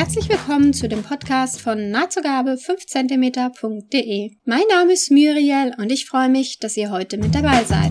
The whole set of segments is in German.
Herzlich willkommen zu dem Podcast von nahtzugabe5cm.de. Mein Name ist Muriel und ich freue mich, dass ihr heute mit dabei seid.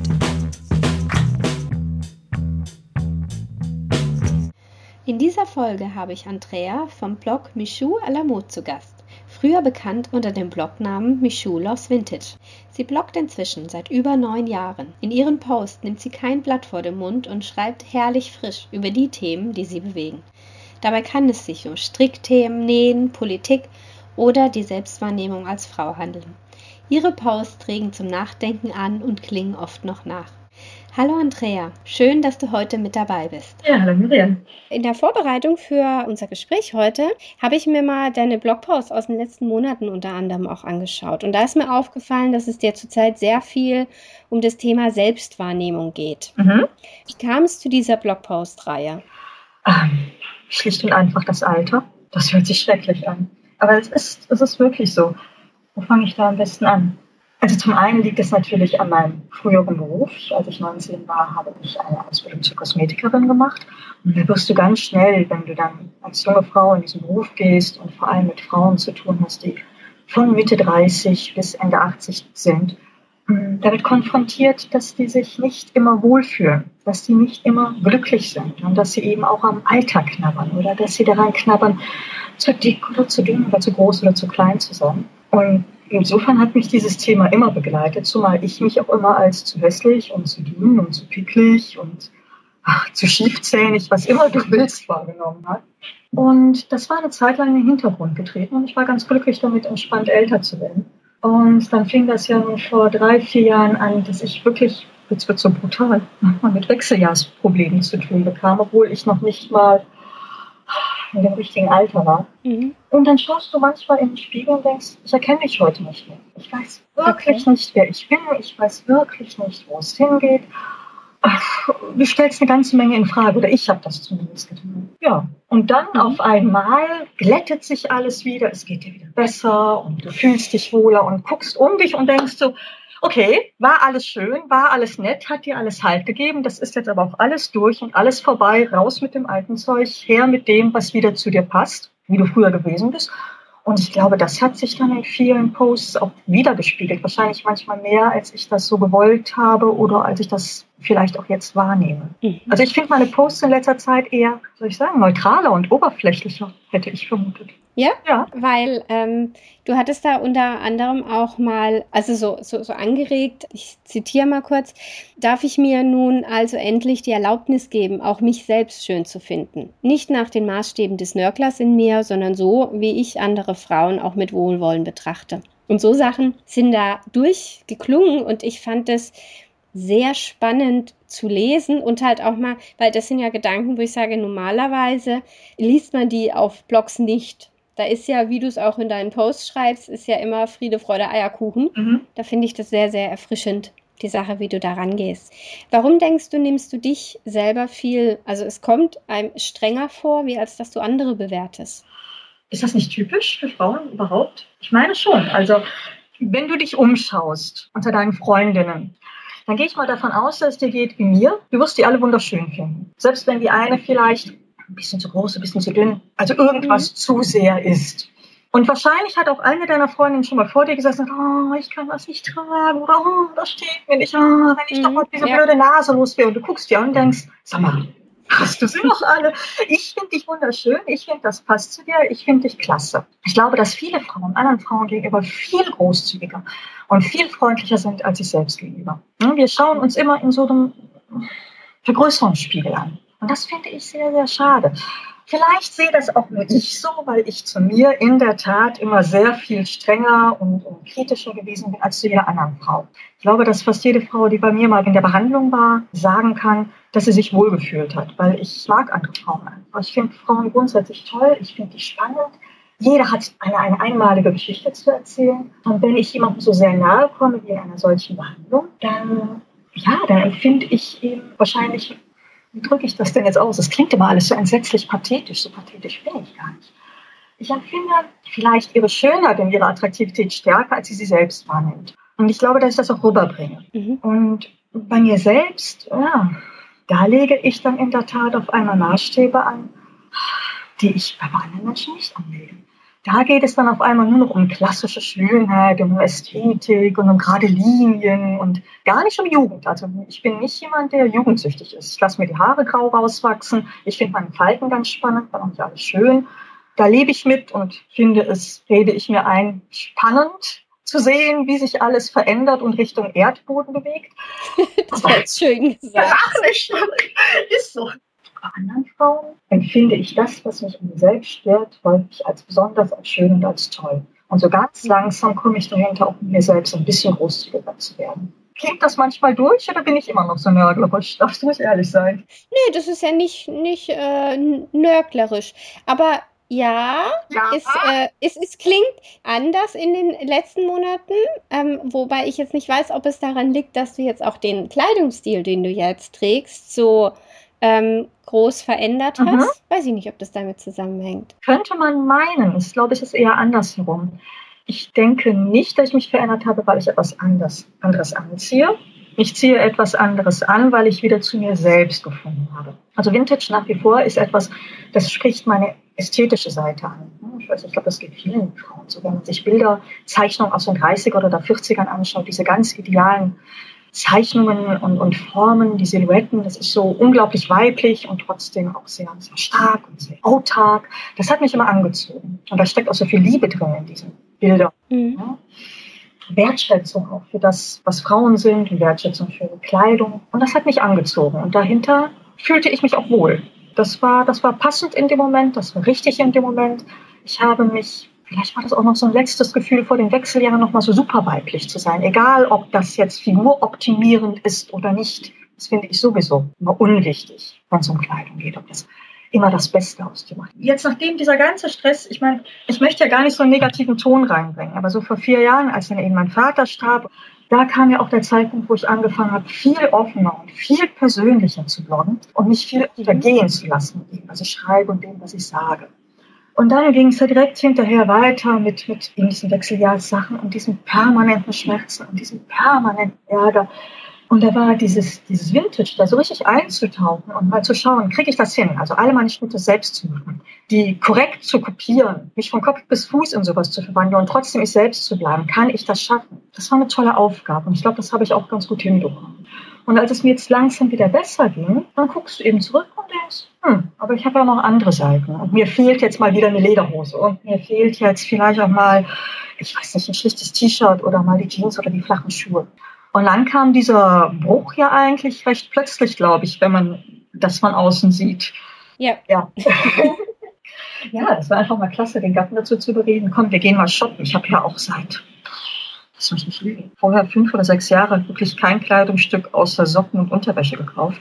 In dieser Folge habe ich Andrea vom Blog Michou à la Mode zu Gast, früher bekannt unter dem Blognamen Michou Loves Vintage. Sie bloggt inzwischen seit über 9 Jahren. In ihren Posts nimmt sie kein Blatt vor den Mund und schreibt herrlich frisch über die Themen, die sie bewegen. Dabei kann es sich um Strickthemen, Nähen, Politik oder die Selbstwahrnehmung als Frau handeln. Ihre Posts regen zum Nachdenken an und klingen oft noch nach. Hallo Andrea, schön, dass du heute mit dabei bist. Ja, hallo Miriam. In der Vorbereitung für unser Gespräch heute habe ich mir mal deine Blogposts aus den letzten Monaten unter anderem auch angeschaut. Und da ist mir aufgefallen, dass es dir zurzeit sehr viel um das Thema Selbstwahrnehmung geht. Wie kam es zu dieser Blogpost-Reihe? Schlicht und einfach das Alter. Das hört sich schrecklich an. Aber es ist wirklich so. Wo fange ich da am besten an? Also zum einen liegt es natürlich an meinem früheren Beruf. Als ich 19 war, habe ich eine Ausbildung zur Kosmetikerin gemacht. Und da wirst du ganz schnell, wenn du dann als junge Frau in diesen Beruf gehst und vor allem mit Frauen zu tun hast, die von Mitte 30 bis Ende 80 sind, damit konfrontiert, dass die sich nicht immer wohlfühlen, dass die nicht immer glücklich sind und dass sie eben auch am Alter knabbern oder dass sie daran knabbern, zu dick oder zu dünn oder zu groß oder zu klein zu sein. Und insofern hat mich dieses Thema immer begleitet, zumal ich mich auch immer als zu hässlich und zu dünn und zu picklig und zu schiefzähnig, was immer du willst, wahrgenommen habe. Und das war eine Zeit lang in den Hintergrund getreten und ich war ganz glücklich damit, entspannt älter zu werden. Und dann fing das ja nun vor 3-4 Jahren an, dass ich wirklich, jetzt wird so brutal, mit Wechseljahrsproblemen zu tun bekam, obwohl ich noch nicht mal in dem richtigen Alter war. Und dann schaust du manchmal in den Spiegel und denkst, ich erkenne mich heute nicht mehr. Ich weiß wirklich nicht, wer ich bin. Ich weiß wirklich nicht, wo es hingeht. Du stellst eine ganze Menge in Frage, oder ich habe das zumindest getan. Ja, und dann auf einmal glättet sich alles wieder, es geht dir wieder besser und du fühlst dich wohler und guckst um dich und denkst so, okay, war alles schön, war alles nett, hat dir alles Halt gegeben, das ist jetzt aber auch alles durch und alles vorbei, raus mit dem alten Zeug, her mit dem, was wieder zu dir passt, wie du früher gewesen bist. Und ich glaube, das hat sich dann in vielen Posts auch wiedergespiegelt. Wahrscheinlich manchmal mehr, als ich das so gewollt habe oder als ich das vielleicht auch jetzt wahrnehme. Also ich finde meine Posts in letzter Zeit eher, soll ich sagen, neutraler und oberflächlicher, hätte ich vermutet. Ja, weil du hattest da unter anderem auch mal, also so angeregt, ich zitiere mal kurz, darf ich mir nun also endlich die Erlaubnis geben, auch mich selbst schön zu finden. Nicht nach den Maßstäben des Nörglers in mir, sondern so, wie ich andere Frauen auch mit Wohlwollen betrachte. Und so Sachen sind da durchgeklungen und ich fand das sehr spannend zu lesen und halt auch mal, weil das sind ja Gedanken, wo ich sage, normalerweise liest man die auf Blogs nicht. Da ist ja, wie du es auch in deinen Posts schreibst, ist ja immer Friede, Freude, Eierkuchen. Da finde ich das sehr, sehr erfrischend, die Sache, wie du da rangehst. Warum denkst du, nimmst du dich selber viel, also es kommt einem strenger vor, wie als dass du andere bewertest? Ist das nicht typisch für Frauen überhaupt? Ich meine schon. Also, wenn du dich umschaust unter deinen Freundinnen, dann gehe ich mal davon aus, dass es dir geht wie mir. Du wirst die alle wunderschön finden. Selbst wenn die eine vielleicht ein bisschen zu groß, ein bisschen zu dünn, also irgendwas zu sehr ist. Und wahrscheinlich hat auch eine deiner Freundinnen schon mal vor dir gesagt, oh, ich kann das nicht tragen oder oh, das steht mir nicht, wenn ich doch mal diese blöde Nase los wäre. Und du guckst dir an und denkst, sag mal, hast du sie noch alle? Ich finde dich wunderschön, ich finde, das passt zu dir, ich finde dich klasse. Ich glaube, dass viele Frauen anderen Frauen gegenüber viel großzügiger und viel freundlicher sind als sich selbst gegenüber. Wir schauen uns immer in so einem Vergrößerungsspiegel an. Und das finde ich sehr, sehr schade. Vielleicht sehe das auch nur ich so, weil ich zu mir in der Tat immer sehr viel strenger und kritischer gewesen bin als zu jeder anderen Frau. Ich glaube, dass fast jede Frau, die bei mir mal in der Behandlung war, sagen kann, dass sie sich wohlgefühlt hat, weil ich mag andere Frauen einfach. Ich finde Frauen grundsätzlich toll, ich finde die spannend. Jeder hat eine einmalige Geschichte zu erzählen. Und wenn ich jemandem so sehr nahe komme wie in einer solchen Behandlung, dann empfinde ich eben wahrscheinlich, wie drücke ich das denn jetzt aus? Es klingt immer alles so entsetzlich pathetisch. So pathetisch bin ich gar nicht. Ich empfinde vielleicht ihre Schönheit und ihre Attraktivität stärker, als sie selbst wahrnimmt. Und ich glaube, dass ich das auch rüberbringe. Und bei mir selbst, da lege ich dann in der Tat auf einmal Maßstäbe an, die ich bei anderen Menschen nicht anlege. Da geht es dann auf einmal nur noch um klassische Schönheit, um Ästhetik und um gerade Linien und gar nicht um Jugend. Also ich bin nicht jemand, der jugendsüchtig ist. Ich lasse mir die Haare grau rauswachsen. Ich finde meine Falten ganz spannend, dann auch alles schön. Da lebe ich mit und finde es, rede ich mir ein, spannend zu sehen, wie sich alles verändert und Richtung Erdboden bewegt. Das war jetzt schön gesagt. Ach, nicht, ist so. Bei anderen Frauen empfinde ich das, was mich an mir selbst stört, häufig als besonders, als schön und als toll. Und so ganz langsam komme ich dahinter, auch mit mir selbst ein bisschen großzügiger zu werden. Klingt das manchmal durch oder bin ich immer noch so nörglerisch? Darfst du nicht ehrlich sein? Nee, das ist ja nicht nörglerisch. Aber ja, Ja. es klingt anders in den letzten Monaten, wobei ich jetzt nicht weiß, ob es daran liegt, dass du jetzt auch den Kleidungsstil, den du jetzt trägst, so groß verändert hast. Weiß ich nicht, ob das damit zusammenhängt. Könnte man meinen. Ich glaube, es ist eher andersherum. Ich denke nicht, dass ich mich verändert habe, weil ich etwas anderes anziehe. Ich ziehe etwas anderes an, weil ich wieder zu mir selbst gefunden habe. Also Vintage nach wie vor ist etwas, das spricht meine ästhetische Seite an. Ich glaube, das geht vielen Frauen so. Wenn man sich Bilder, Zeichnungen aus den 30er oder 40ern anschaut, diese ganz idealen Zeichnungen und Formen, die Silhouetten, das ist so unglaublich weiblich und trotzdem auch sehr, sehr stark und sehr autark. Das hat mich immer angezogen. Und da steckt auch so viel Liebe drin in diesen Bildern. Ja. Wertschätzung auch für das, was Frauen sind, und Wertschätzung für Kleidung. Und das hat mich angezogen. Und dahinter fühlte ich mich auch wohl. Das war passend in dem Moment, das war richtig in dem Moment. Ich habe mich, vielleicht war das auch noch so ein letztes Gefühl vor den Wechseljahren, noch mal so super weiblich zu sein. Egal, ob das jetzt figuroptimierend ist oder nicht. Das finde ich sowieso immer unwichtig, wenn es um Kleidung geht, ob das immer das Beste aus dir macht. Jetzt, nachdem dieser ganze Stress, ich meine, ich möchte ja gar nicht so einen negativen Ton reinbringen, aber so vor 4 Jahren, als dann eben mein Vater starb, da kam ja auch der Zeitpunkt, wo ich angefangen habe, viel offener und viel persönlicher zu bloggen und mich viel vergehen zu lassen, mit dem, was ich schreibe und dem, was ich sage. Und dann ging es ja direkt hinterher weiter mit diesen Wechseljahrssachen und diesen permanenten Schmerzen und diesem permanenten Ärger. Und da war dieses Vintage, da so richtig einzutauchen und mal zu schauen, kriege ich das hin? Also alle meine Schritte selbst zu machen, die korrekt zu kopieren, mich von Kopf bis Fuß in sowas zu verwandeln und trotzdem ich selbst zu bleiben. Kann ich das schaffen? Das war eine tolle Aufgabe und ich glaube, das habe ich auch ganz gut hinbekommen. Und als es mir jetzt langsam wieder besser ging, dann guckst du eben zurück und denkst, aber ich habe ja noch andere Seiten. Und mir fehlt jetzt mal wieder eine Lederhose und mir fehlt jetzt vielleicht auch mal, ich weiß nicht, ein schlichtes T-Shirt oder mal die Jeans oder die flachen Schuhe. Und dann kam dieser Bruch ja eigentlich recht plötzlich, glaube ich, wenn man das von außen sieht. Ja. Ja, das war einfach mal klasse, den Gatten dazu zu bereden. Komm, wir gehen mal shoppen. Ich habe ja auch lass mich nicht lügen, vorher 5 oder 6 Jahre wirklich kein Kleidungsstück außer Socken und Unterwäsche gekauft.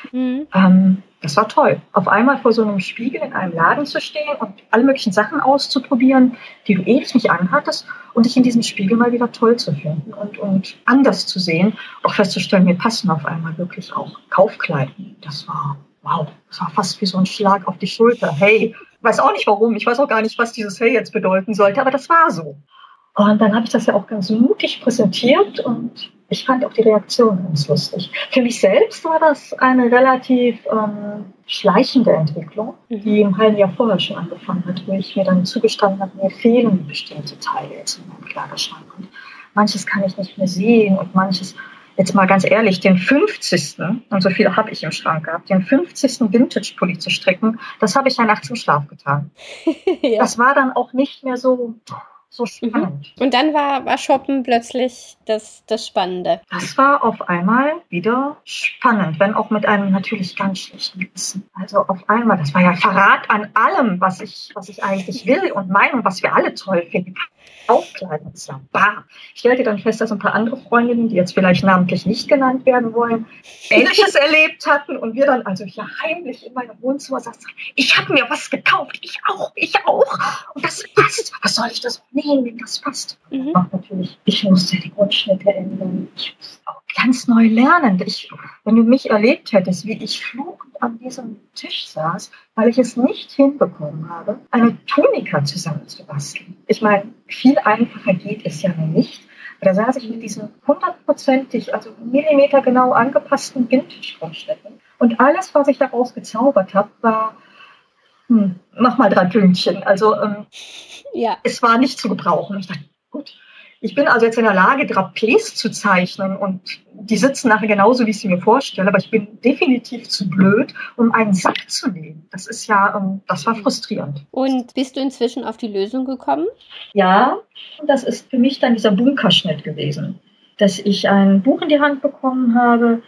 Das war toll. Auf einmal vor so einem Spiegel in einem Laden zu stehen und alle möglichen Sachen auszuprobieren, die du ewig nicht anhattest und dich in diesem Spiegel mal wieder toll zu finden und anders zu sehen. Auch festzustellen, mir passen auf einmal wirklich auch Kaufkleidung. Das war, wow, das war fast wie so ein Schlag auf die Schulter. Hey, ich weiß auch nicht warum, ich weiß auch gar nicht, was dieses Hey jetzt bedeuten sollte, aber das war so. Und dann habe ich das ja auch ganz mutig präsentiert und ich fand auch die Reaktion ganz lustig. Für mich selbst war das eine relativ schleichende Entwicklung, die im halben Jahr vorher schon angefangen hat, wo ich mir dann zugestanden habe, mir fehlen bestimmte Teile jetzt in meinem Kleiderschrank. Und manches kann ich nicht mehr sehen und manches, jetzt mal ganz ehrlich, den 50. und so viel habe ich im Schrank gehabt, den 50. Vintage-Pulli zu stricken, das habe ich ja nachts im Schlaf getan. Ja. Das war dann auch nicht mehr so spannend. Und dann war Shoppen plötzlich das Spannende. Das war auf einmal wieder spannend, wenn auch mit einem natürlich ganz schlechten Gewissen. Also auf einmal, das war ja Verrat an allem, was ich eigentlich will und meine und was wir alle toll finden. Aufkleiden, ist ja bar. Ich stellte dann fest, dass ein paar andere Freundinnen, die jetzt vielleicht namentlich nicht genannt werden wollen, Ähnliches erlebt hatten und wir dann also hier heimlich in meinem Wohnzimmer saßen, ich habe mir was gekauft, ich auch und das passt. Was soll ich das nehmen, das passt? Auch natürlich, ich musste die Grundschnitte ändern, ich musste auch ganz neu lernen. Wenn du mich erlebt hättest, wie ich fluchend an diesem Tisch saß, weil ich es nicht hinbekommen habe, eine Tunika zusammenzubasteln. Ich meine, viel einfacher geht es ja nicht. Da saß ich mit diesen 100%ig, also millimetergenau angepassten Vintage-Grundschnitten. Und alles, was ich daraus gezaubert habe, war mach mal 3 Pünktchen. Also Ja. es war nicht zu gebrauchen. Ich dachte, gut, ich bin also jetzt in der Lage, Drapés zu zeichnen und die sitzen nachher genauso, wie ich sie mir vorstelle, aber ich bin definitiv zu blöd, um einen Sack zu nähen. Das ist ja, das war frustrierend. Und bist du inzwischen auf die Lösung gekommen? Ja, das ist für mich dann dieser Bunkerschnitt gewesen, dass ich ein Buch in die Hand bekommen habe.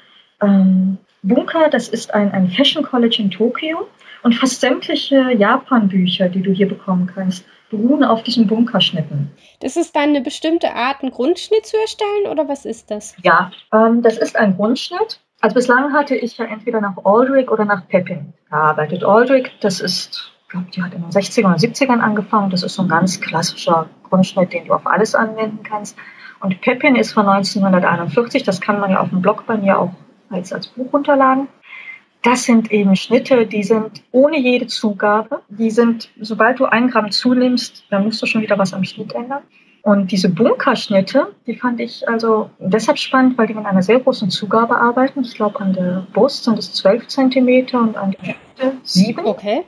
Bunker, das ist ein Fashion College in Tokio und fast sämtliche Japan-Bücher, die du hier bekommen kannst, beruhen auf diesen Bunkerschnitten. Das ist dann eine bestimmte Art, einen Grundschnitt zu erstellen oder was ist das? Ja, das ist ein Grundschnitt. Also bislang hatte ich ja entweder nach Aldrich oder nach Pepin gearbeitet. Aldrich, das ist, ich glaube, die hat in den 60ern oder 70ern angefangen. Das ist so ein ganz klassischer Grundschnitt, den du auf alles anwenden kannst. Und Pepin ist von 1941. Das kann man ja auf dem Blog bei mir auch als Buch runterladen. Das sind eben Schnitte, die sind ohne jede Zugabe. Die sind, sobald du 1 Gramm zunimmst, dann musst du schon wieder was am Schnitt ändern. Und diese Bunkerschnitte, die fand ich also deshalb spannend, weil die mit einer sehr großen Zugabe arbeiten. Ich glaube, an der Brust sind es 12 Zentimeter und an der Hüfte 7. Okay.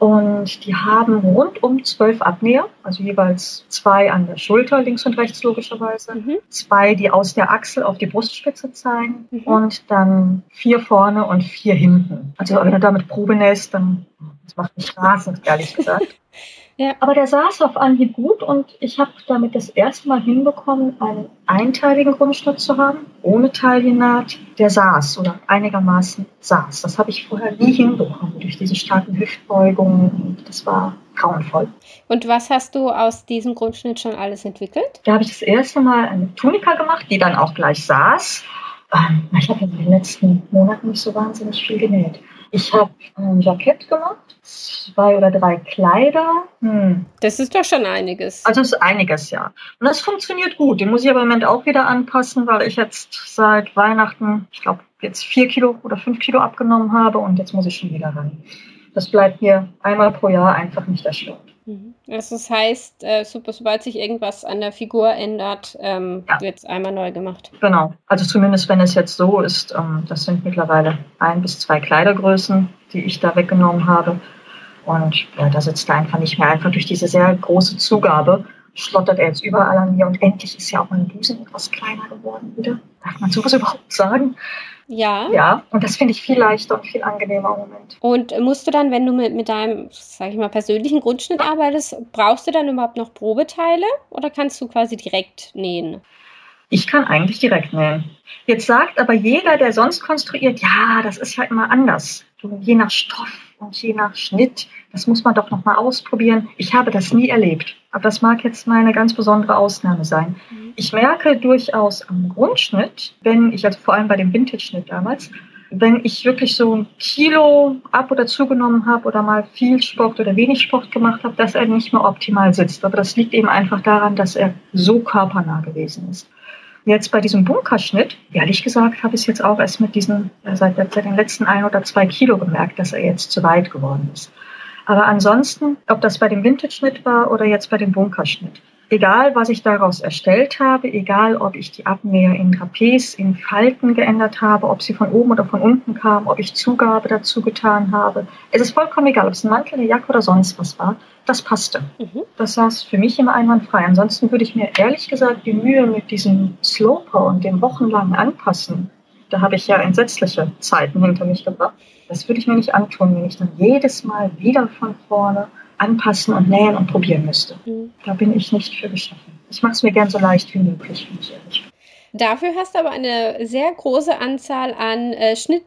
Und die haben rundum 12 Abnäher, also jeweils 2 an der Schulter, links und rechts logischerweise, 2, die aus der Achsel auf die Brustspitze zeigen und dann 4 vorne und 4 hinten. Also wenn du damit Probe nähst, dann das macht mich rasend, ehrlich gesagt. Ja. Aber der saß auf Anhieb gut und ich habe damit das erste Mal hinbekommen, einen einteiligen Grundschnitt zu haben, ohne Taillennaht, der saß oder einigermaßen saß. Das habe ich vorher nie hinbekommen durch diese starken Hüftbeugungen. Das war grauenvoll. Und was hast du aus diesem Grundschnitt schon alles entwickelt? Da habe ich das erste Mal eine Tunika gemacht, die dann auch gleich saß. Ich habe in den letzten Monaten nicht so wahnsinnig viel genäht. Ich habe ein Jackett gemacht, 2 oder 3 Kleider. Das ist doch schon einiges. Also es ist einiges, ja. Und das funktioniert gut. Den muss ich aber im Moment auch wieder anpassen, weil ich jetzt seit Weihnachten, ich glaube, jetzt 4 Kilo oder 5 Kilo abgenommen habe und jetzt muss ich schon wieder ran. Das bleibt mir einmal pro Jahr einfach nicht erschwert. Also das heißt, sobald sich irgendwas an der Figur ändert, wird es einmal neu gemacht. Genau. Also zumindest, wenn es jetzt so ist, das sind mittlerweile 1 bis 2 Kleidergrößen, die ich da weggenommen habe. Und da sitzt er einfach nicht mehr. Einfach durch diese sehr große Zugabe schlottert er jetzt überall an mir. Und endlich ist ja auch mein Busen etwas kleiner geworden wieder. Darf man sowas überhaupt sagen? Ja. Ja, und das finde ich viel leichter und viel angenehmer im Moment. Und musst du dann, wenn du mit deinem, sag ich mal, persönlichen Grundschnitt arbeitest, brauchst du dann überhaupt noch Probeteile oder kannst du quasi direkt nähen? Ich kann eigentlich direkt nähen. Jetzt sagt aber jeder, der sonst konstruiert, ja, das ist ja immer anders. Je nach Stoff und je nach Schnitt, das muss man doch noch mal ausprobieren. Ich habe das nie erlebt, aber das mag jetzt meine ganz besondere Ausnahme sein. Ich merke durchaus am Grundschnitt, wenn ich, also vor allem bei dem Vintage-Schnitt damals, wenn ich wirklich so 1 Kilo ab- oder zugenommen habe oder mal viel Sport oder wenig Sport gemacht habe, dass er nicht mehr optimal sitzt. Aber das liegt eben einfach daran, dass er so körpernah gewesen ist. Jetzt bei diesem Bunkerschnitt, ehrlich gesagt, habe ich es jetzt auch erst mit diesen, seit den letzten 1 oder 2 Kilo gemerkt, dass er jetzt zu weit geworden ist. Aber ansonsten, ob das bei dem Vintage-Schnitt war oder jetzt bei dem Bunkerschnitt, egal was ich daraus erstellt habe, egal ob ich die Abnäher in Trapez, in Falten geändert habe, ob sie von oben oder von unten kamen, ob ich Zugabe dazu getan habe, es ist vollkommen egal, ob es ein Mantel, eine Jacke oder sonst was war, das passte. Das saß für mich immer einwandfrei. Ansonsten würde ich mir ehrlich gesagt die Mühe mit diesem Sloper und dem wochenlangen Anpassen, da habe ich ja entsetzliche Zeiten hinter mich gebracht, das würde ich mir nicht antun, wenn ich dann jedes Mal wieder von vorne anpassen und nähen und probieren müsste. Da bin ich nicht für geschaffen. Ich mache es mir gern so leicht wie möglich, wenn ich ehrlich bin. Dafür hast du aber eine sehr große Anzahl an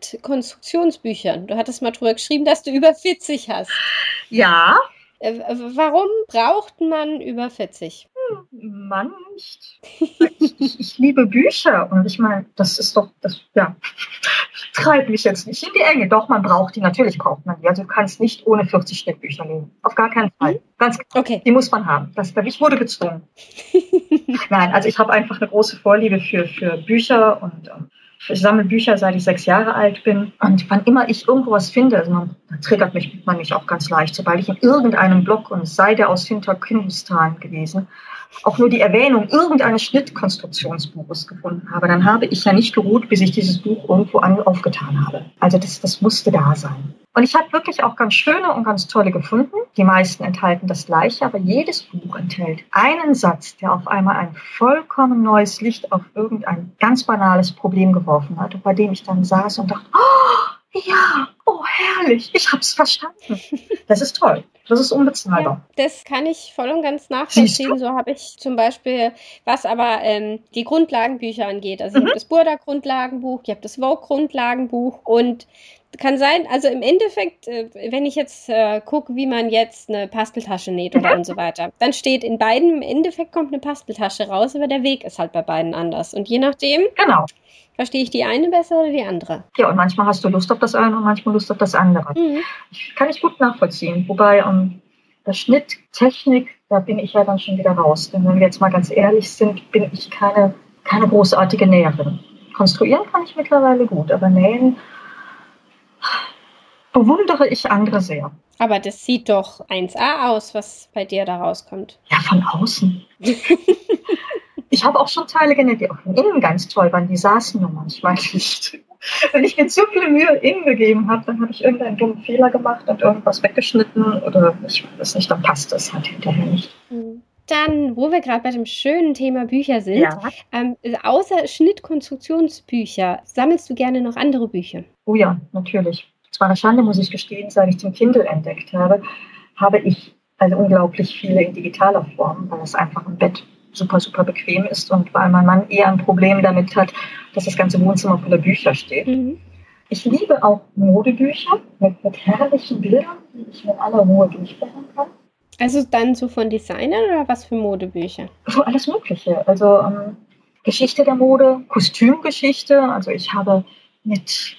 Schnittkonstruktionsbüchern. Du hattest mal drüber geschrieben, dass du über 40 hast. Ja. Warum braucht man über 40? Mann nicht. Ich liebe Bücher und ich meine, das ist doch, treibt mich jetzt nicht in die Enge. Doch, man braucht die, natürlich braucht man die. Also du kannst nicht ohne 40 Schnittbücher leben. Auf gar keinen Fall. Ganz klar. Okay. Die muss man haben. Ich wurde gezwungen. Nein, also ich habe einfach eine große Vorliebe für Bücher und ich sammle Bücher, seit ich 6 Jahre alt bin. Und wann immer ich irgendwo was finde, also da triggert man mich auch ganz leicht, sobald ich in irgendeinem Blog, und es sei der aus Hinterkindestal gewesen, auch nur die Erwähnung irgendeines Schnittkonstruktionsbuches gefunden habe, dann habe ich ja nicht geruht, bis ich dieses Buch irgendwo aufgetan habe. Also das musste da sein. Und ich habe wirklich auch ganz schöne und ganz tolle gefunden. Die meisten enthalten das Gleiche, aber jedes Buch enthält einen Satz, der auf einmal ein vollkommen neues Licht auf irgendein ganz banales Problem geworfen hat, und bei dem ich dann saß und dachte, oh, ja, oh herrlich, ich habe es verstanden. Das ist toll. Das ist unbezahlbar. Ja, das kann ich voll und ganz nachvollziehen. So habe ich zum Beispiel, was aber die Grundlagenbücher angeht. Also ich habe das Burda-Grundlagenbuch, ich habe das Vogue-Grundlagenbuch und kann sein, also im Endeffekt, wenn ich jetzt gucke, wie man jetzt eine Basteltasche näht oder und so weiter, dann steht in beiden, im Endeffekt kommt eine Basteltasche raus, aber der Weg ist halt bei beiden anders. Und je nachdem, verstehe ich die eine besser oder die andere. Ja, und manchmal hast du Lust auf das eine und manchmal Lust auf das andere. Kann ich gut nachvollziehen. Wobei der Schnitttechnik, da bin ich ja dann schon wieder raus. Denn wenn wir jetzt mal ganz ehrlich sind, bin ich keine großartige Näherin. Konstruieren kann ich mittlerweile gut, aber nähen bewundere ich andere sehr. Aber das sieht doch 1A aus, was bei dir da rauskommt. Ja, von außen. Ich habe auch schon Teile genäht, die auch von innen ganz toll waren. Die saßen nur manchmal nicht. Wenn ich mir zu viel Mühe innen gegeben habe, dann habe ich irgendeinen dummen Fehler gemacht und irgendwas weggeschnitten oder ich weiß nicht, dann passt das halt hinterher nicht. Dann, wo wir gerade bei dem schönen Thema Bücher sind, außer Schnittkonstruktionsbücher, sammelst du gerne noch andere Bücher? Oh ja, natürlich. Es war eine Schande, muss ich gestehen, seit ich den Kindle entdeckt habe, habe ich also unglaublich viele in digitaler Form, weil es einfach im Bett super, super bequem ist und weil mein Mann eher ein Problem damit hat, dass das ganze Wohnzimmer voller Bücher steht. Ich liebe auch Modebücher mit herrlichen Bildern, die ich in aller Ruhe durchblättern kann. Also dann so von Designern oder was für Modebücher? So alles Mögliche. Also Geschichte der Mode, Kostümgeschichte. Also ich habe mit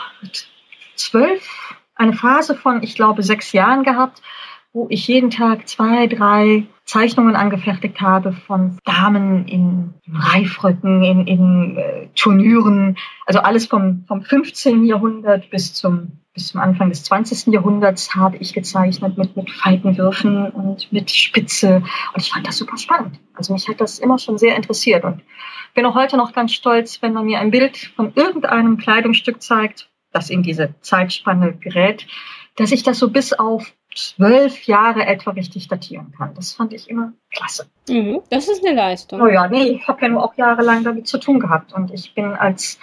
12 eine Phase von, ich glaube, 6 Jahren gehabt, wo ich jeden Tag 2, 3 Zeichnungen angefertigt habe von Damen in Reifröcken, in Turnüren. Also alles vom 15. Jahrhundert bis zum Anfang des 20. Jahrhunderts habe ich gezeichnet mit Faltenwürfen und mit Spitze. Und ich fand das super spannend. Also mich hat das immer schon sehr interessiert. Und bin auch heute noch ganz stolz, wenn man mir ein Bild von irgendeinem Kleidungsstück zeigt, das in diese Zeitspanne gerät, dass ich das so bis auf 12 Jahre etwa richtig datieren kann. Das fand ich immer klasse. Das ist eine Leistung. Oh ja, nee, ich habe ja nur auch jahrelang damit zu tun gehabt. Und ich bin als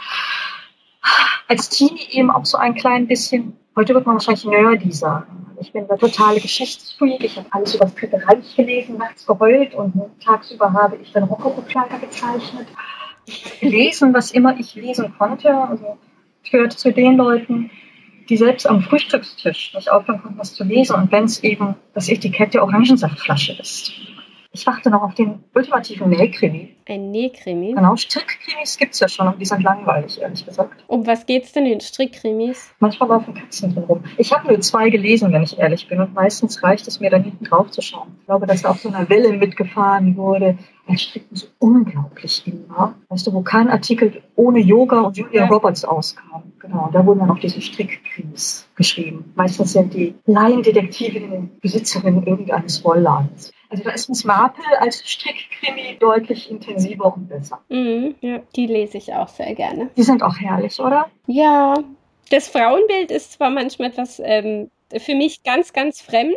Teenie eben auch so ein klein bisschen, heute wird man wahrscheinlich nerdy sagen. Ich bin der totale Geschichtsfreak. Ich habe alles über das Dritte Reich gelesen, nachts geheult und tagsüber habe ich dann Rokoko-Kleider gezeichnet. Ich habe gelesen, was immer ich lesen konnte. Also ich gehörte zu den Leuten, die selbst am Frühstückstisch nicht aufhören konnten, was zu lesen. Und wenn es eben das Etikett der Orangensaftflasche ist. Ich warte noch auf den ultimativen Nähkrimi. Ein Nähkrimi? Genau, Strickkrimis gibt es ja schon, aber die sind langweilig, ehrlich gesagt. Um was geht's denn in Strickkrimis? Manchmal laufen Katzen drin rum. Ich habe nur 2 gelesen, wenn ich ehrlich bin. Und meistens reicht es mir, dann hinten drauf zu schauen. Ich glaube, dass da auf so einer Welle mitgefahren wurde, weil Stricken so unglaublich in war. Weißt du, wo kein Artikel ohne Yoga und Julia Roberts auskam. Genau, da wurden dann auch diese Strickkrimis geschrieben. Meistens sind die Laiendetektivinnen Besitzerinnen irgendeines Wollladens. Also da ist Miss Marple als Strickkrimi deutlich intensiver und besser. Ja, die lese ich auch sehr gerne. Die sind auch herrlich, oder? Ja, das Frauenbild ist zwar manchmal etwas für mich ganz, ganz fremd,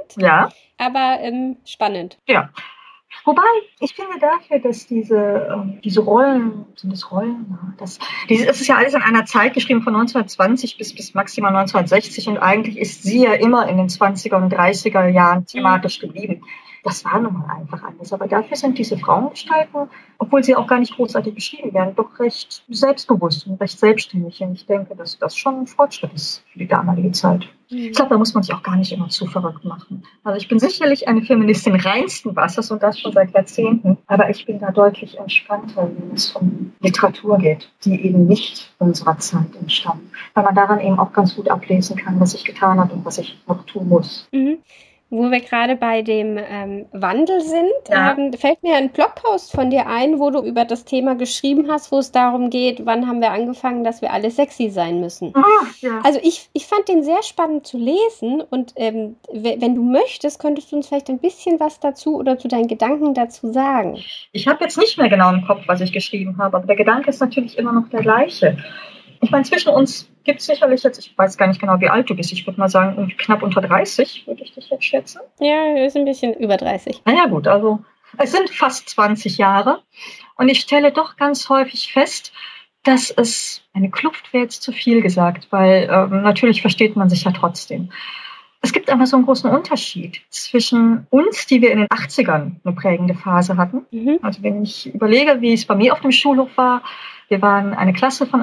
aber spannend. Ja. Wobei, ich finde dafür, dass diese Rollen, sind das Rollen? Es ist ja alles in einer Zeit geschrieben von 1920 bis maximal 1960 und eigentlich ist sie ja immer in den 20er und 30er Jahren thematisch geblieben. Das war nun mal einfach anders. Aber dafür sind diese Frauengestalten, obwohl sie auch gar nicht großartig beschrieben werden, doch recht selbstbewusst und recht selbstständig. Und ich denke, dass das schon ein Fortschritt ist für die damalige Zeit. Ich glaube, da muss man sich auch gar nicht immer zu verrückt machen. Also ich bin sicherlich eine Feministin reinsten Wassers und das schon seit Jahrzehnten. Aber ich bin da deutlich entspannter, wenn es um Literatur geht, die eben nicht unserer Zeit entstammt. Weil man daran eben auch ganz gut ablesen kann, was sich getan hat und was ich noch tun muss. Wo wir gerade bei dem Wandel sind, fällt mir ein Blogpost von dir ein, wo du über das Thema geschrieben hast, wo es darum geht, wann haben wir angefangen, dass wir alle sexy sein müssen. Also ich fand den sehr spannend zu lesen und wenn du möchtest, könntest du uns vielleicht ein bisschen was dazu oder zu deinen Gedanken dazu sagen. Ich habe jetzt nicht mehr genau im Kopf, was ich geschrieben habe, aber der Gedanke ist natürlich immer noch der gleiche. Ich meine, zwischen uns gibt es sicherlich jetzt, ich weiß gar nicht genau, wie alt du bist, ich würde mal sagen, irgendwie knapp unter 30, würde ich dich jetzt schätzen. Ja, ist ein bisschen über 30. Naja gut, also es sind fast 20 Jahre und ich stelle doch ganz häufig fest, dass es, eine Kluft wäre jetzt zu viel gesagt, weil natürlich versteht man sich ja trotzdem. Es gibt aber so einen großen Unterschied zwischen uns, die wir in den 80ern eine prägende Phase hatten. Also wenn ich überlege, wie es bei mir auf dem Schulhof war, wir waren eine Klasse von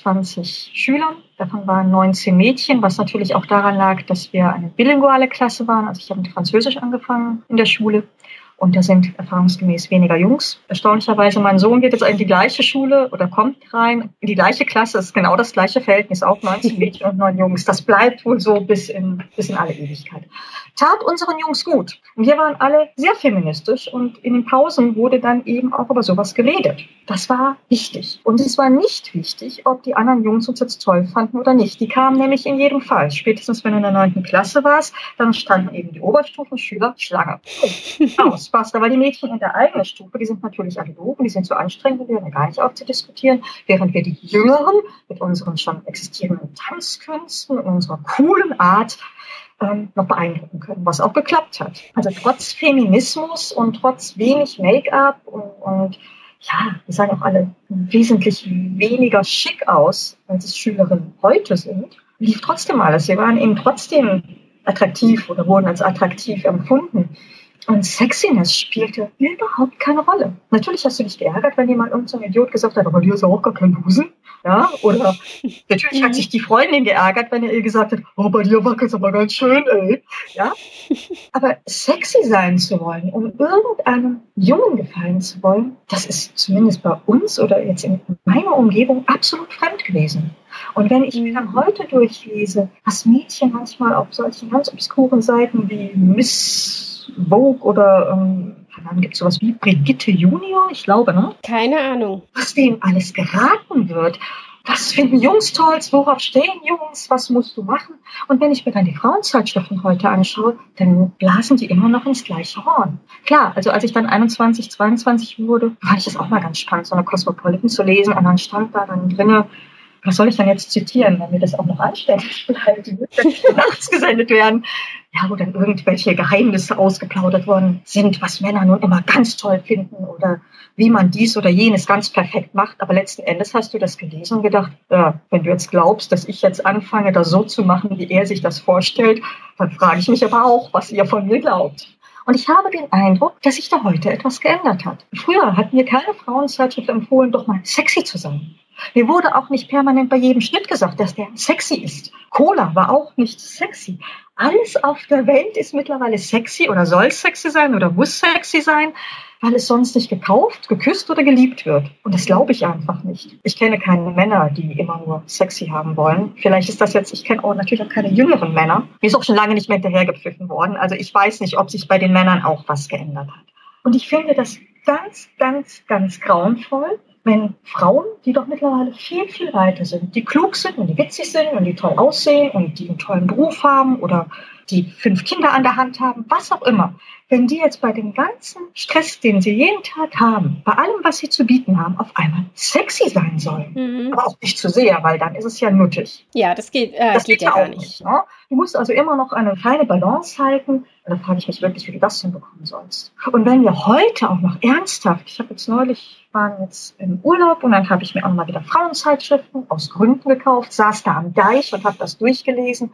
28 Schülern, davon waren 19 Mädchen, was natürlich auch daran lag, dass wir eine bilinguale Klasse waren. Also ich habe mit Französisch angefangen in der Schule. Und da sind erfahrungsgemäß weniger Jungs. Erstaunlicherweise, mein Sohn geht jetzt in die gleiche Schule oder kommt rein, in die gleiche Klasse. Es ist genau das gleiche Verhältnis, auch 19 Mädchen und 9 Jungs. Das bleibt wohl so bis in alle Ewigkeit. Tat unseren Jungs gut. Und wir waren alle sehr feministisch und in den Pausen wurde dann eben auch über sowas geredet. Das war wichtig. Und es war nicht wichtig, ob die anderen Jungs uns jetzt toll fanden oder nicht. Die kamen nämlich in jedem Fall. Spätestens, wenn du in der 9. Klasse warst, dann standen eben die Oberstufenschüler Schlange. Aus. Spaß. Aber die Mädchen in der eigenen Stufe, die sind natürlich alle doof, die sind so anstrengend, die hören gar nicht auf zu diskutieren, während wir die Jüngeren mit unseren schon existierenden Tanzkünsten und unserer coolen Art noch beeindrucken können, was auch geklappt hat. Also trotz Feminismus und trotz wenig Make-up und ja, wir sagen auch alle wesentlich weniger schick aus, als es Schülerinnen heute sind, lief trotzdem alles. Sie waren eben trotzdem attraktiv oder wurden als attraktiv empfunden. Und Sexiness spielte überhaupt keine Rolle. Natürlich hast du dich geärgert, wenn jemand irgendein Idiot gesagt hat, aber dir ist ja auch gar kein Busen. Ja, oder natürlich hat sich die Freundin geärgert, wenn er ihr gesagt hat, oh, bei dir wackelt's aber ganz schön, ey. Ja, aber sexy sein zu wollen, um irgendeinem Jungen gefallen zu wollen, das ist zumindest bei uns oder jetzt in meiner Umgebung absolut fremd gewesen. Und wenn ich mir dann heute durchlese, was Mädchen manchmal auf solchen ganz obskuren Seiten wie Miss Vogue oder dann gibt es sowas wie Brigitte Junior, ich glaube, ne? Keine Ahnung. Was denen alles geraten wird. Was finden Jungs toll? Worauf stehen Jungs? Was musst du machen? Und wenn ich mir dann die Frauenzeitschriften heute anschaue, dann blasen die immer noch ins gleiche Horn. Klar, also als ich dann 21, 22 wurde, fand ich das auch mal ganz spannend, so eine Cosmopolitan zu lesen. Und dann stand da dann drinne, was soll ich dann jetzt zitieren, wenn mir das auch noch anständig bleibt, die wird nachts gesendet werden. Ja, wo dann irgendwelche Geheimnisse ausgeplaudert worden sind, was Männer nun immer ganz toll finden oder wie man dies oder jenes ganz perfekt macht. Aber letzten Endes hast du das gelesen und gedacht, ja, wenn du jetzt glaubst, dass ich jetzt anfange, das so zu machen, wie er sich das vorstellt, dann frage ich mich aber auch, was ihr von mir glaubt. Und ich habe den Eindruck, dass sich da heute etwas geändert hat. Früher hat mir keine Frauenzeitschrift empfohlen, doch mal sexy zu sein. Mir wurde auch nicht permanent bei jedem Schnitt gesagt, dass der sexy ist. Cola war auch nicht sexy. Alles auf der Welt ist mittlerweile sexy oder soll sexy sein oder muss sexy sein, weil es sonst nicht gekauft, geküsst oder geliebt wird. Und das glaube ich einfach nicht. Ich kenne keine Männer, die immer nur sexy haben wollen. Vielleicht ist das jetzt, ich kenne auch natürlich auch keine jüngeren Männer. Mir ist auch schon lange nicht mehr hinterhergepfiffen worden. Also ich weiß nicht, ob sich bei den Männern auch was geändert hat. Und ich finde das ganz, ganz, ganz grauenvoll, wenn Frauen, die doch mittlerweile viel, viel weiter sind, die klug sind und die witzig sind und die toll aussehen und die einen tollen Beruf haben oder die 5 Kinder an der Hand haben, was auch immer, wenn die jetzt bei dem ganzen Stress, den sie jeden Tag haben, bei allem, was sie zu bieten haben, auf einmal sexy sein sollen. Aber auch nicht zu sehr, weil dann ist es ja nuttig. Ja, das geht ja gar nicht. Ne? Du musst also immer noch eine feine Balance halten. Da frage ich mich wirklich, wie du das hinbekommen sollst. Und wenn wir heute auch noch ernsthaft, ich habe jetzt neulich, waren jetzt im Urlaub und dann habe ich mir auch mal wieder Frauenzeitschriften aus Gründen gekauft, saß da am Deich und habe das durchgelesen.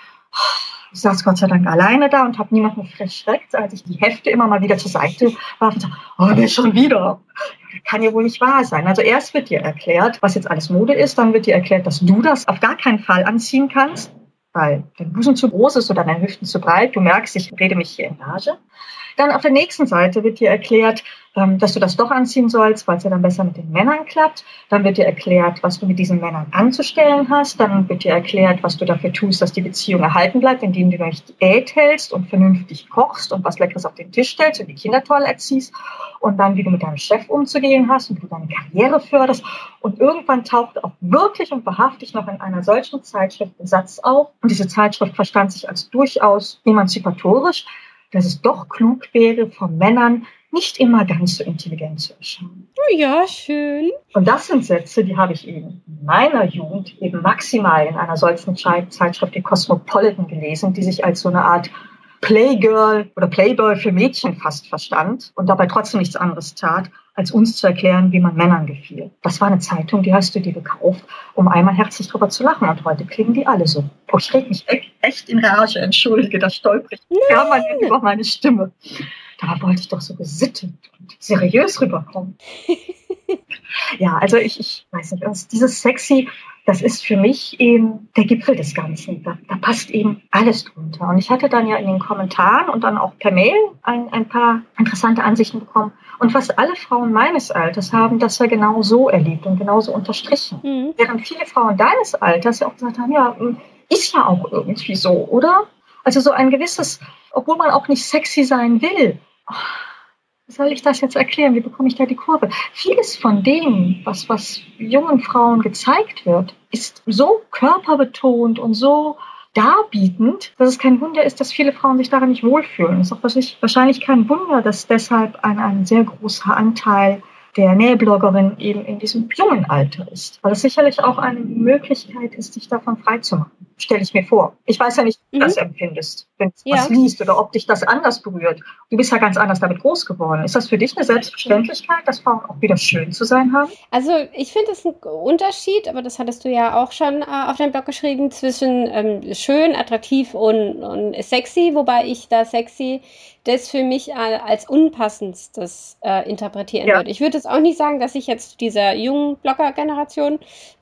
Ich saß Gott sei Dank alleine da und habe niemanden verschreckt, als ich die Hefte immer mal wieder zur Seite warf und sagte, oh, nee, schon wieder. Das kann ja wohl nicht wahr sein. Also erst wird dir erklärt, was jetzt alles Mode ist, dann wird dir erklärt, dass du das auf gar keinen Fall anziehen kannst, weil dein Busen zu groß ist oder deine Hüften zu breit. Du merkst, ich rede mich hier in Rage. Dann auf der nächsten Seite wird dir erklärt, dass du das doch anziehen sollst, weil es ja dann besser mit den Männern klappt. Dann wird dir erklärt, was du mit diesen Männern anzustellen hast. Dann wird dir erklärt, was du dafür tust, dass die Beziehung erhalten bleibt, indem du dich Diät hältst und vernünftig kochst und was Leckeres auf den Tisch stellst und die Kinder toll erziehst. Und dann, wie du mit deinem Chef umzugehen hast und wie du deine Karriere förderst. Und irgendwann taucht auch wirklich und wahrhaftig noch in einer solchen Zeitschrift ein Satz auf. Und diese Zeitschrift verstand sich als durchaus emanzipatorisch, dass es doch klug wäre, von Männern nicht immer ganz so intelligent zu erscheinen. ja, schön. Und das sind Sätze, die habe ich eben in meiner Jugend eben maximal in einer solchen Zeitschrift, die Cosmopolitan, gelesen, die sich als so eine Art Playgirl oder Playboy für Mädchen fast verstand und dabei trotzdem nichts anderes tat, als uns zu erklären, wie man Männern gefiel. Das war eine Zeitung, die hast du dir gekauft, um einmal herzlich drüber zu lachen. Und heute klingen die alle so. Oh, ich reg mich echt in Rage, entschuldige, da stolper ich permanent über meine Stimme. Dabei wollte ich doch so gesittet und seriös rüberkommen. Ja, also ich weiß nicht, also dieses Sexy, das ist für mich eben der Gipfel des Ganzen. Da passt eben alles drunter. Und ich hatte dann ja in den Kommentaren und dann auch per Mail ein paar interessante Ansichten bekommen. Und fast alle Frauen meines Alters haben das ja genau so erlebt und genauso unterstrichen. Mhm. Während viele Frauen deines Alters ja auch gesagt haben, ja, ist ja auch irgendwie so, oder? Also so ein gewisses, obwohl man auch nicht sexy sein will. Wie soll ich das jetzt erklären? Wie bekomme ich da die Kurve? Vieles von dem, was jungen Frauen gezeigt wird, ist so körperbetont und so darbietend, dass es kein Wunder ist, dass viele Frauen sich darin nicht wohlfühlen. Es ist auch wahrscheinlich kein Wunder, dass deshalb ein sehr großer Anteil der Nähbloggerin eben in diesem jungen Alter ist. Weil es sicherlich auch eine Möglichkeit ist, sich davon frei zu machen. Stelle ich mir vor. Ich weiß ja nicht, wie du das empfindest, wenn du was liest oder ob dich das anders berührt. Du bist ja ganz anders damit groß geworden. Ist das für dich eine Selbstverständlichkeit, dass Frauen auch wieder schön zu sein haben? Also ich finde es ein Unterschied, aber das hattest du ja auch schon auf deinem Blog geschrieben, zwischen schön, attraktiv und sexy, wobei ich da sexy das für mich als unpassendstes interpretieren würde. Ich würde jetzt auch nicht sagen, dass ich jetzt zu dieser jungen Blogger-Generation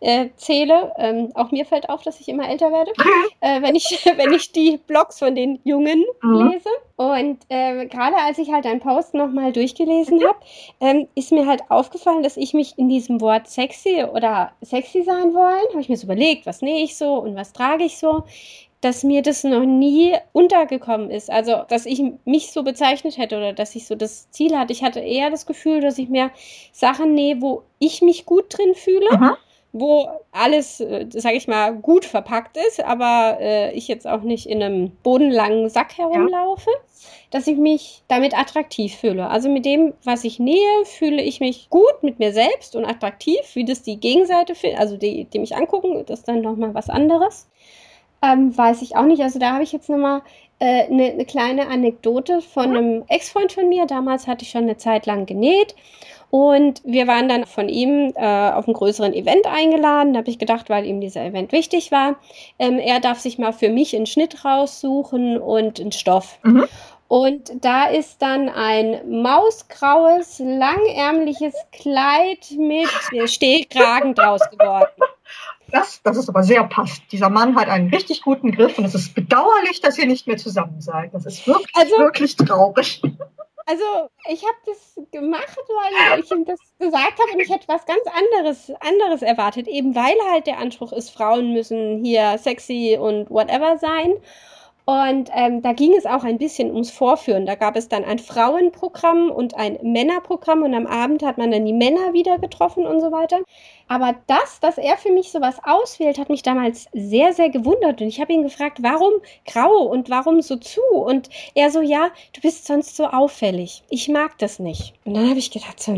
zähle. Auch mir fällt auf, dass ich immer älter werde, wenn ich die Blogs von den Jungen lese. Und gerade als ich halt deinen Post nochmal durchgelesen habe, ist mir halt aufgefallen, dass ich mich in diesem Wort sexy oder sexy sein wollen, habe ich mir so überlegt, was nähe ich so und was trage ich so, dass mir das noch nie untergekommen ist. Also, dass ich mich so bezeichnet hätte oder dass ich so das Ziel hatte. Ich hatte eher das Gefühl, dass ich mir Sachen nähe, wo ich mich gut drin fühle, wo alles, sage ich mal, gut verpackt ist, aber ich jetzt auch nicht in einem bodenlangen Sack herumlaufe, dass ich mich damit attraktiv fühle. Also mit dem, was ich nähe, fühle ich mich gut mit mir selbst und attraktiv. Wie das die Gegenseite findet, also die mich angucken, das ist dann nochmal was anderes. Weiß ich auch nicht. Also da habe ich jetzt nochmal eine kleine Anekdote von einem Ex-Freund von mir. Damals hatte ich schon eine Zeit lang genäht und wir waren dann von ihm auf einen größeren Event eingeladen. Da habe ich gedacht, weil ihm dieser Event wichtig war, er darf sich mal für mich einen Schnitt raussuchen und einen Stoff. Und da ist dann ein mausgraues, langärmliches Kleid mit Stehkragen draus geworden. Das ist aber sehr passend. Dieser Mann hat einen richtig guten Griff und es ist bedauerlich, dass ihr nicht mehr zusammen seid. Das ist wirklich traurig. Also ich habe das gemacht, weil ich ihm das gesagt habe und ich hätte was ganz anderes erwartet. Eben weil halt der Anspruch ist, Frauen müssen hier sexy und whatever sein. Und da ging es auch ein bisschen ums Vorführen. Da gab es dann ein Frauenprogramm und ein Männerprogramm und am Abend hat man dann die Männer wieder getroffen und so weiter. Aber dass er für mich sowas auswählt, hat mich damals sehr, sehr gewundert. Und ich habe ihn gefragt, warum grau und warum so zu? Und er so, ja, du bist sonst so auffällig. Ich mag das nicht. Und dann habe ich gedacht so,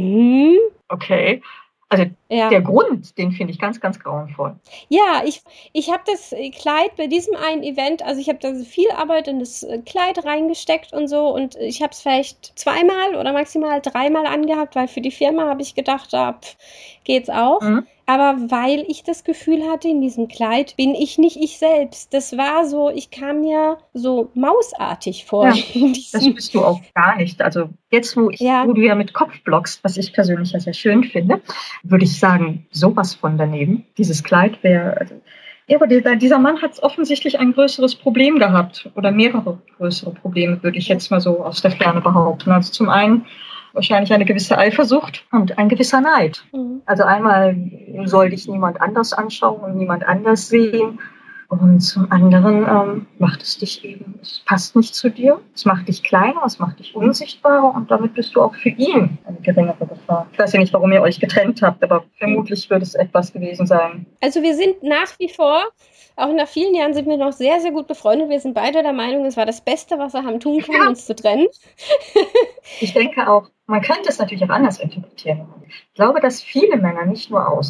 Okay. Also der Grund, den finde ich ganz, ganz grauenvoll. Ja, ich habe das Kleid bei diesem einen Event, also ich habe da viel Arbeit in das Kleid reingesteckt und so und ich habe es vielleicht 2-mal oder maximal 3-mal angehabt, weil für die Firma habe ich gedacht, da geht's auch. Aber weil ich das Gefühl hatte, in diesem Kleid bin ich nicht ich selbst. Das war so, ich kam mir so mausartig vor. Ja, das bist du auch gar nicht. Also jetzt, wo du ja mit Kopf blockst, was ich persönlich ja sehr schön finde, würde ich sagen, sowas von daneben. Dieses Kleid wäre... aber dieser Mann hat offensichtlich ein größeres Problem gehabt oder mehrere größere Probleme, würde ich jetzt mal so aus der Ferne behaupten. Also zum einen wahrscheinlich eine gewisse Eifersucht und ein gewisser Neid. Also einmal soll dich niemand anders anschauen und niemand anders sehen. Und zum anderen macht es dich eben, es passt nicht zu dir, es macht dich kleiner, es macht dich unsichtbarer und damit bist du auch für ihn eine geringere Gefahr. Ich weiß ja nicht, warum ihr euch getrennt habt, aber vermutlich wird es etwas gewesen sein. Also wir sind nach wie vor, auch nach vielen Jahren sind wir noch sehr, sehr gut befreundet. Wir sind beide der Meinung, es war das Beste, was wir haben tun können, uns zu trennen. Ich denke auch, Man könnte es natürlich auch anders interpretieren. Ich glaube, dass viele Männer nicht nur aus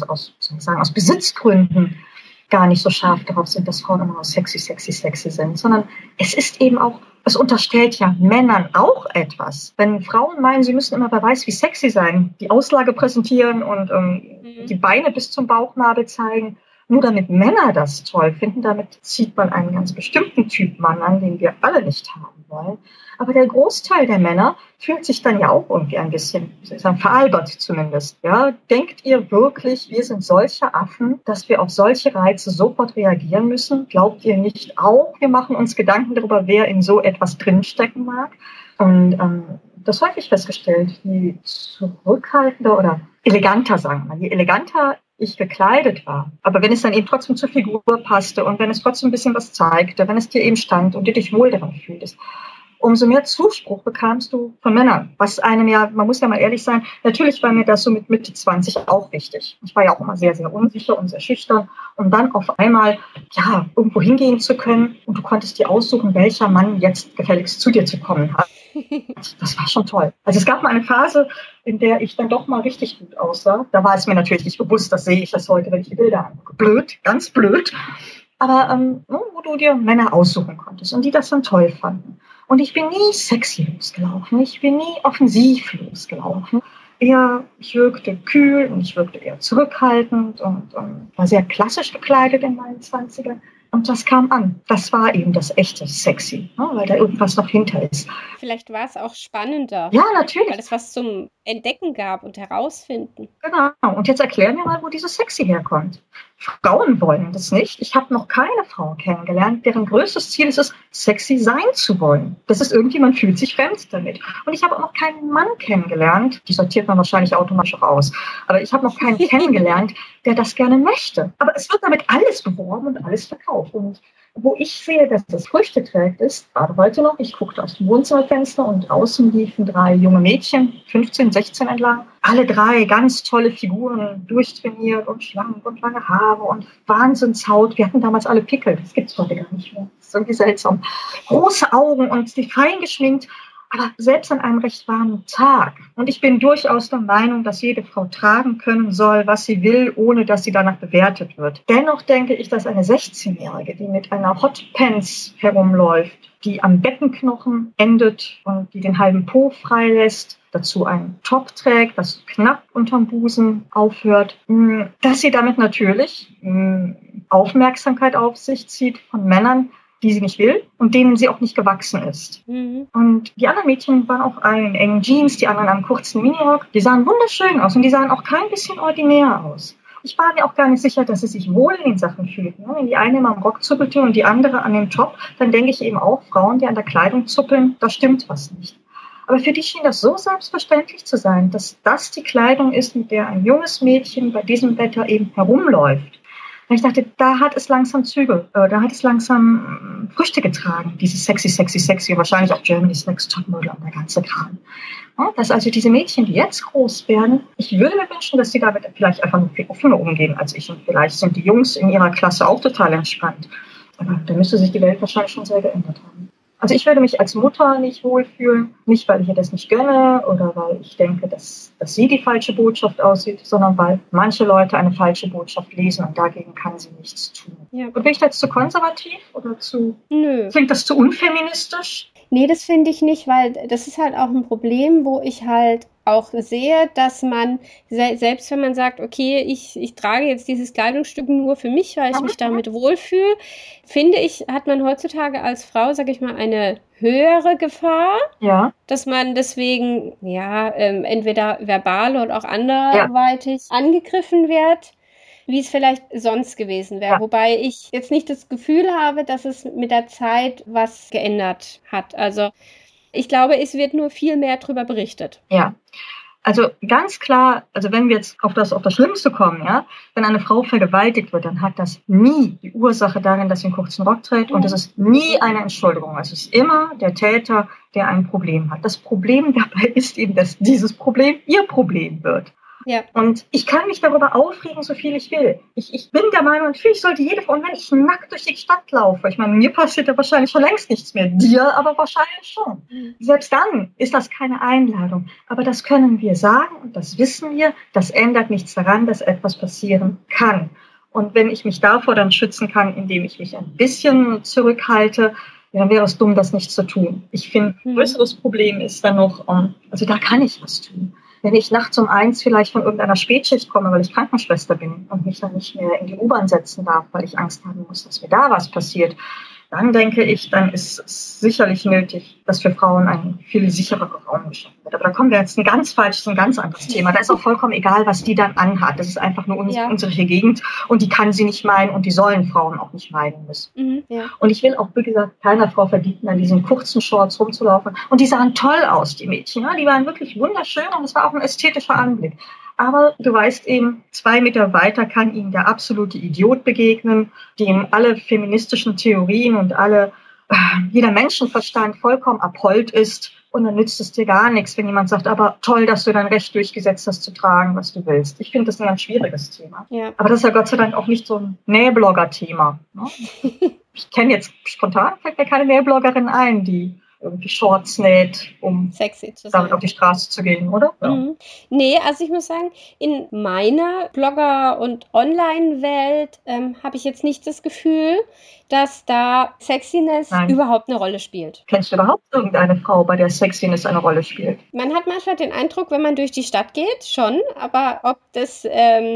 Besitzgründen gar nicht so scharf darauf sind, dass Frauen immer sexy sind, sondern es ist eben auch, es unterstellt ja Männern auch etwas. Wenn Frauen meinen, sie müssen immer, wer weiß, wie sexy sein, die Auslage präsentieren und die Beine bis zum Bauchnabel zeigen, nur damit Männer das toll finden, damit zieht man einen ganz bestimmten Typ Mann an, den wir alle nicht haben wollen. Aber der Großteil der Männer fühlt sich dann ja auch irgendwie ein bisschen, veralbert zumindest. Ja, denkt ihr wirklich, wir sind solche Affen, dass wir auf solche Reize sofort reagieren müssen? Glaubt ihr nicht auch, wir machen uns Gedanken darüber, wer in so etwas drinstecken mag? Und das häufig festgestellt, je zurückhaltender oder eleganter, sagen wir mal, je eleganter ich gekleidet war. Aber wenn es dann eben trotzdem zur Figur passte und wenn es trotzdem ein bisschen was zeigte, wenn es dir eben stand und du dich wohl daran fühltest, umso mehr Zuspruch bekamst du von Männern. Was einem ja, man muss ja mal ehrlich sein, natürlich war mir das so mit Mitte 20 auch wichtig. Ich war ja auch immer sehr, sehr unsicher und sehr schüchtern. Und dann auf einmal, ja, irgendwo hingehen zu können und du konntest dir aussuchen, welcher Mann jetzt gefälligst zu dir zu kommen hat. Das war schon toll. Also es gab mal eine Phase, in der ich dann doch mal richtig gut aussah. Da war es mir natürlich nicht bewusst, das sehe ich das heute, wenn ich die Bilder angucke. Blöd, ganz blöd. Aber wo du dir Männer aussuchen konntest und die das dann toll fanden. Und ich bin nie sexy losgelaufen, ich bin nie offensiv losgelaufen. Ich wirkte kühl und ich wirkte eher zurückhaltend und war sehr klassisch gekleidet in meinen 20ern. Und das kam an. Das war eben das echte Sexy, ne? Weil da irgendwas noch hinter ist. Vielleicht war es auch spannender. Ja, natürlich. Weil es was zum Entdecken gab und herausfinden. Genau. Und jetzt erklär mir mal, wo dieses Sexy herkommt. Frauen wollen das nicht. Ich habe noch keine Frau kennengelernt, deren größtes Ziel ist es, sexy sein zu wollen. Das ist irgendjemand fühlt sich fremd damit. Und ich habe auch noch keinen Mann kennengelernt, die sortiert man wahrscheinlich automatisch auch aus, aber ich habe noch keinen kennengelernt, der das gerne möchte. Aber es wird damit alles beworben und alles verkauft. Und wo ich sehe, dass das Früchte trägt, ist, gerade heute noch, ich guckte aus dem Wohnzimmerfenster und außen liefen 3 junge Mädchen, 15, 16 entlang. Alle 3 ganz tolle Figuren, durchtrainiert und schlank und lange Haare und Wahnsinnshaut. Wir hatten damals alle Pickel, das gibt's heute gar nicht mehr. Das ist irgendwie seltsam. Große Augen und sie fein geschminkt. Aber selbst an einem recht warmen Tag. Und ich bin durchaus der Meinung, dass jede Frau tragen können soll, was sie will, ohne dass sie danach bewertet wird. Dennoch denke ich, dass eine 16-Jährige, die mit einer Hotpants herumläuft, die am Beckenknochen endet und die den halben Po freilässt, dazu einen Top trägt, das knapp unterm Busen aufhört, dass sie damit natürlich Aufmerksamkeit auf sich zieht von Männern, die sie nicht will und denen sie auch nicht gewachsen ist. Und die anderen Mädchen waren auch in engen Jeans, die anderen am kurzen Minirock. Die sahen wunderschön aus und die sahen auch kein bisschen ordinär aus. Ich war mir auch gar nicht sicher, dass sie sich wohl in den Sachen fühlten. Wenn die eine immer am Rock zuppelte und die andere an dem Top, dann denke ich eben auch, Frauen, die an der Kleidung zuppeln, da stimmt was nicht. Aber für die schien das so selbstverständlich zu sein, dass das die Kleidung ist, mit der ein junges Mädchen bei diesem Wetter eben herumläuft. Und ich dachte, da hat es langsam Züge, da hat es langsam Früchte getragen, dieses sexy und wahrscheinlich auch Germany's Next Topmodel und der ganze Kram. Ja, dass also diese Mädchen, die jetzt groß werden, ich würde mir wünschen, dass sie damit vielleicht einfach noch viel offener umgehen als ich. Und vielleicht sind die Jungs in ihrer Klasse auch total entspannt. Aber da müsste sich die Welt wahrscheinlich schon sehr geändert haben. Also ich würde mich als Mutter nicht wohlfühlen, nicht weil ich ihr das nicht gönne oder weil ich denke, dass sie die falsche Botschaft aussieht, sondern weil manche Leute eine falsche Botschaft lesen und dagegen kann sie nichts tun. Ja. Und bin ich da jetzt zu konservativ oder zu... Nö. Klingt das zu unfeministisch? Nee, das finde ich nicht, weil das ist halt auch ein Problem, wo ich halt auch sehe, dass man, selbst wenn man sagt, okay, ich trage jetzt dieses Kleidungsstück nur für mich, weil ich mich damit wohlfühle, finde ich, hat man heutzutage als Frau, sage ich mal, eine höhere Gefahr, dass man deswegen, entweder verbal oder auch anderweitig angegriffen wird, wie es vielleicht sonst gewesen wäre. Ja. Wobei ich jetzt nicht das Gefühl habe, dass es mit der Zeit was geändert hat. Also ich glaube, es wird nur viel mehr darüber berichtet. Ja, also ganz klar, also wenn wir jetzt auf das Schlimmste kommen, ja, wenn eine Frau vergewaltigt wird, dann hat das nie die Ursache darin, dass sie einen kurzen Rock trägt und es ist nie eine Entschuldigung. Es ist immer der Täter, der ein Problem hat. Das Problem dabei ist eben, dass dieses Problem ihr Problem wird. Ja. Und ich kann mich darüber aufregen, so viel ich will. Ich bin der Meinung, natürlich sollte jede Frau, und wenn ich nackt durch die Stadt laufe, ich meine, mir passiert ja wahrscheinlich schon längst nichts mehr, dir aber wahrscheinlich schon. Selbst dann ist das keine Einladung. Aber das können wir sagen und das wissen wir. Das ändert nichts daran, dass etwas passieren kann. Und wenn ich mich davor dann schützen kann, indem ich mich ein bisschen zurückhalte, dann wäre es dumm, das nicht zu tun. Ich finde, ein größeres Problem ist dann noch, also da kann ich was tun. Wenn ich nachts um 1 vielleicht von irgendeiner Spätschicht komme, weil ich Krankenschwester bin und mich dann nicht mehr in die U-Bahn setzen darf, weil ich Angst haben muss, dass mir da was passiert, dann denke ich, dann ist es sicherlich nötig, dass für Frauen ein viel sicherer Raum geschaffen wird. Aber da kommen wir jetzt ein ganz anderes Thema. Da ist auch vollkommen egal, was die dann anhat. Das ist einfach nur unsere Gegend und die kann sie nicht meiden und die sollen Frauen auch nicht meiden müssen. Ja. Und ich will auch, wie gesagt, keiner Frau verbieten, an diesen kurzen Shorts rumzulaufen. Und die sahen toll aus, die Mädchen. Ja? Die waren wirklich wunderschön und es war auch ein ästhetischer Anblick. Aber du weißt eben, 2 Meter weiter kann ihnen der absolute Idiot begegnen, dem alle feministischen Theorien und jeder Menschenverstand vollkommen abhold ist. Und dann nützt es dir gar nichts, wenn jemand sagt, aber toll, dass du dein Recht durchgesetzt hast, zu tragen, was du willst. Ich finde das ein ganz schwieriges Thema. Ja. Aber das ist ja Gott sei Dank auch nicht so ein Nähblogger-Thema. Ne? Ich kenne jetzt spontan, fällt mir keine Nähbloggerin ein, die irgendwie Shorts näht, um sexy zu sein, damit auf die Straße zu gehen, oder? Ja. Nee, also ich muss sagen, in meiner Blogger- und Online-Welt habe ich jetzt nicht das Gefühl, dass da Sexiness überhaupt eine Rolle spielt. Kennst du überhaupt irgendeine Frau, bei der Sexiness eine Rolle spielt? Man hat manchmal den Eindruck, wenn man durch die Stadt geht, schon, aber ob das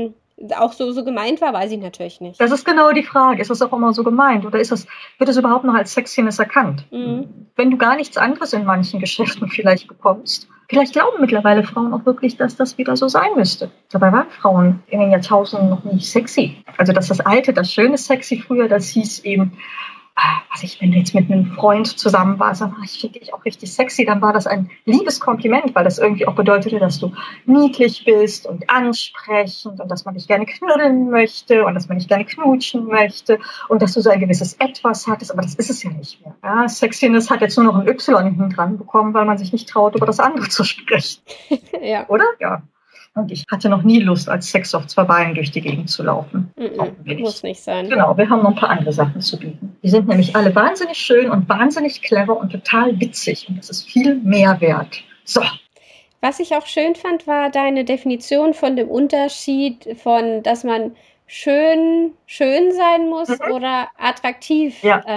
auch so gemeint war, weiß ich natürlich nicht. Das ist genau die Frage. Ist das auch immer so gemeint? Oder wird es überhaupt noch als Sexiness erkannt? Wenn du gar nichts anderes in manchen Geschäften vielleicht bekommst, vielleicht glauben mittlerweile Frauen auch wirklich, dass das wieder so sein müsste. Dabei waren Frauen in den Jahrtausenden noch nicht sexy. Also dass das alte, das schöne Sexy früher, das hieß eben, wenn du jetzt mit einem Freund zusammen warst, ich finde dich auch richtig sexy, dann war das ein liebes Kompliment, weil das irgendwie auch bedeutete, dass du niedlich bist und ansprechend und dass man dich gerne knuddeln möchte und dass man dich gerne knutschen möchte und dass du so ein gewisses Etwas hattest, aber das ist es ja nicht mehr. Ja, Sexiness hat jetzt nur noch ein Y hinten dran bekommen, weil man sich nicht traut, über das andere zu sprechen. Ja. Oder? Ja. Und ich hatte noch nie Lust, als Sex auf 2 Beinen durch die Gegend zu laufen. Muss nicht sein. Genau, wir haben noch ein paar andere Sachen zu bieten. Die sind nämlich alle wahnsinnig schön und wahnsinnig clever und total witzig. Und das ist viel mehr wert. So. Was ich auch schön fand, war deine Definition von dem Unterschied von, dass man schön sein muss oder attraktiv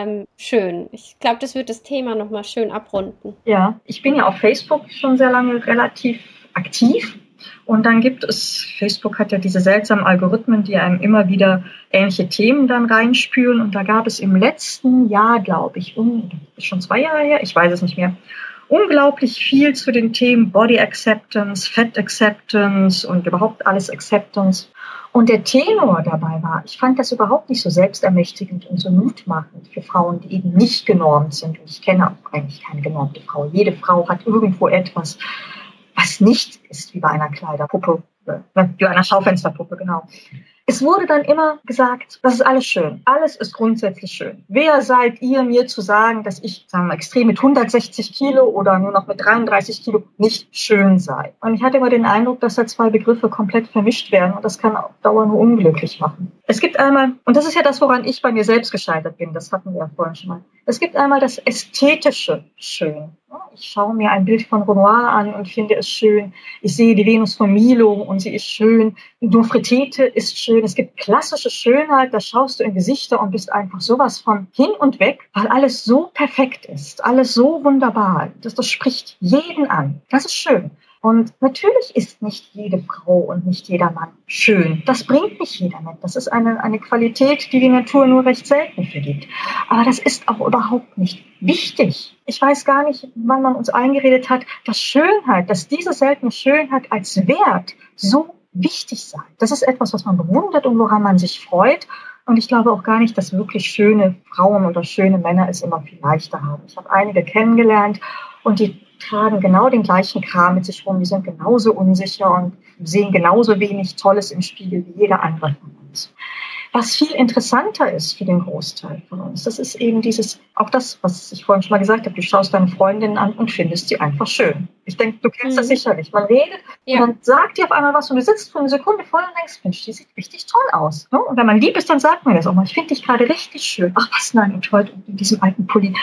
schön. Ich glaube, das wird das Thema nochmal schön abrunden. Ja, ich bin ja auf Facebook schon sehr lange relativ aktiv. Und dann Facebook hat ja diese seltsamen Algorithmen, die einem immer wieder ähnliche Themen dann reinspülen. Und da gab es im letzten Jahr, glaube ich, schon 2 Jahre her, ich weiß es nicht mehr, unglaublich viel zu den Themen Body Acceptance, Fat Acceptance und überhaupt alles Acceptance. Und der Tenor dabei war, ich fand das überhaupt nicht so selbstermächtigend und so mutmachend für Frauen, die eben nicht genormt sind. Und ich kenne auch eigentlich keine genormte Frau. Jede Frau hat irgendwo etwas, was nicht ist wie bei einer Kleiderpuppe, wie einer Schaufensterpuppe, genau. Es wurde dann immer gesagt, das ist alles schön. Alles ist grundsätzlich schön. Wer seid ihr, mir zu sagen, dass ich, sagen wir mal, extrem mit 160 Kilo oder nur noch mit 33 Kilo nicht schön sei? Und ich hatte immer den Eindruck, dass da 2 Begriffe komplett vermischt werden und das kann auf Dauer nur unglücklich machen. Es gibt einmal, und das ist ja das, woran ich bei mir selbst gescheitert bin, das hatten wir ja vorhin schon mal. Es gibt einmal das ästhetische Schön. Ich schaue mir ein Bild von Renoir an und finde es schön. Ich sehe die Venus von Milo und sie ist schön. Nofretete ist schön. Es gibt klassische Schönheit, da schaust du in Gesichter und bist einfach sowas von hin und weg, weil alles so perfekt ist, alles so wunderbar. Das spricht jeden an. Das ist schön. Und natürlich ist nicht jede Frau und nicht jeder Mann schön. Das bringt nicht jeder mit. Das ist eine Qualität, die Natur nur recht selten vergibt. Aber das ist auch überhaupt nicht wichtig. Ich weiß gar nicht, wann man uns eingeredet hat, dass diese seltene Schönheit als Wert so wichtig sei. Das ist etwas, was man bewundert und woran man sich freut. Und ich glaube auch gar nicht, dass wirklich schöne Frauen oder schöne Männer es immer viel leichter haben. Ich habe einige kennengelernt und die tragen genau den gleichen Kram mit sich rum. Die sind genauso unsicher und sehen genauso wenig Tolles im Spiegel wie jeder andere von uns. was viel interessanter ist für den Großteil von uns, das ist eben auch das, was ich vorhin schon mal gesagt habe, du schaust deine Freundin an und findest sie einfach schön. Ich denke, du kennst das sicherlich. Man redet und dann sagt dir auf einmal was und du sitzt für eine Sekunde vor und denkst, Mensch, die sieht richtig toll aus. Ne? Und wenn man lieb ist, dann sagt man das auch mal. Ich finde dich gerade richtig schön. Ach was, nein, und heute in diesem alten Pulli.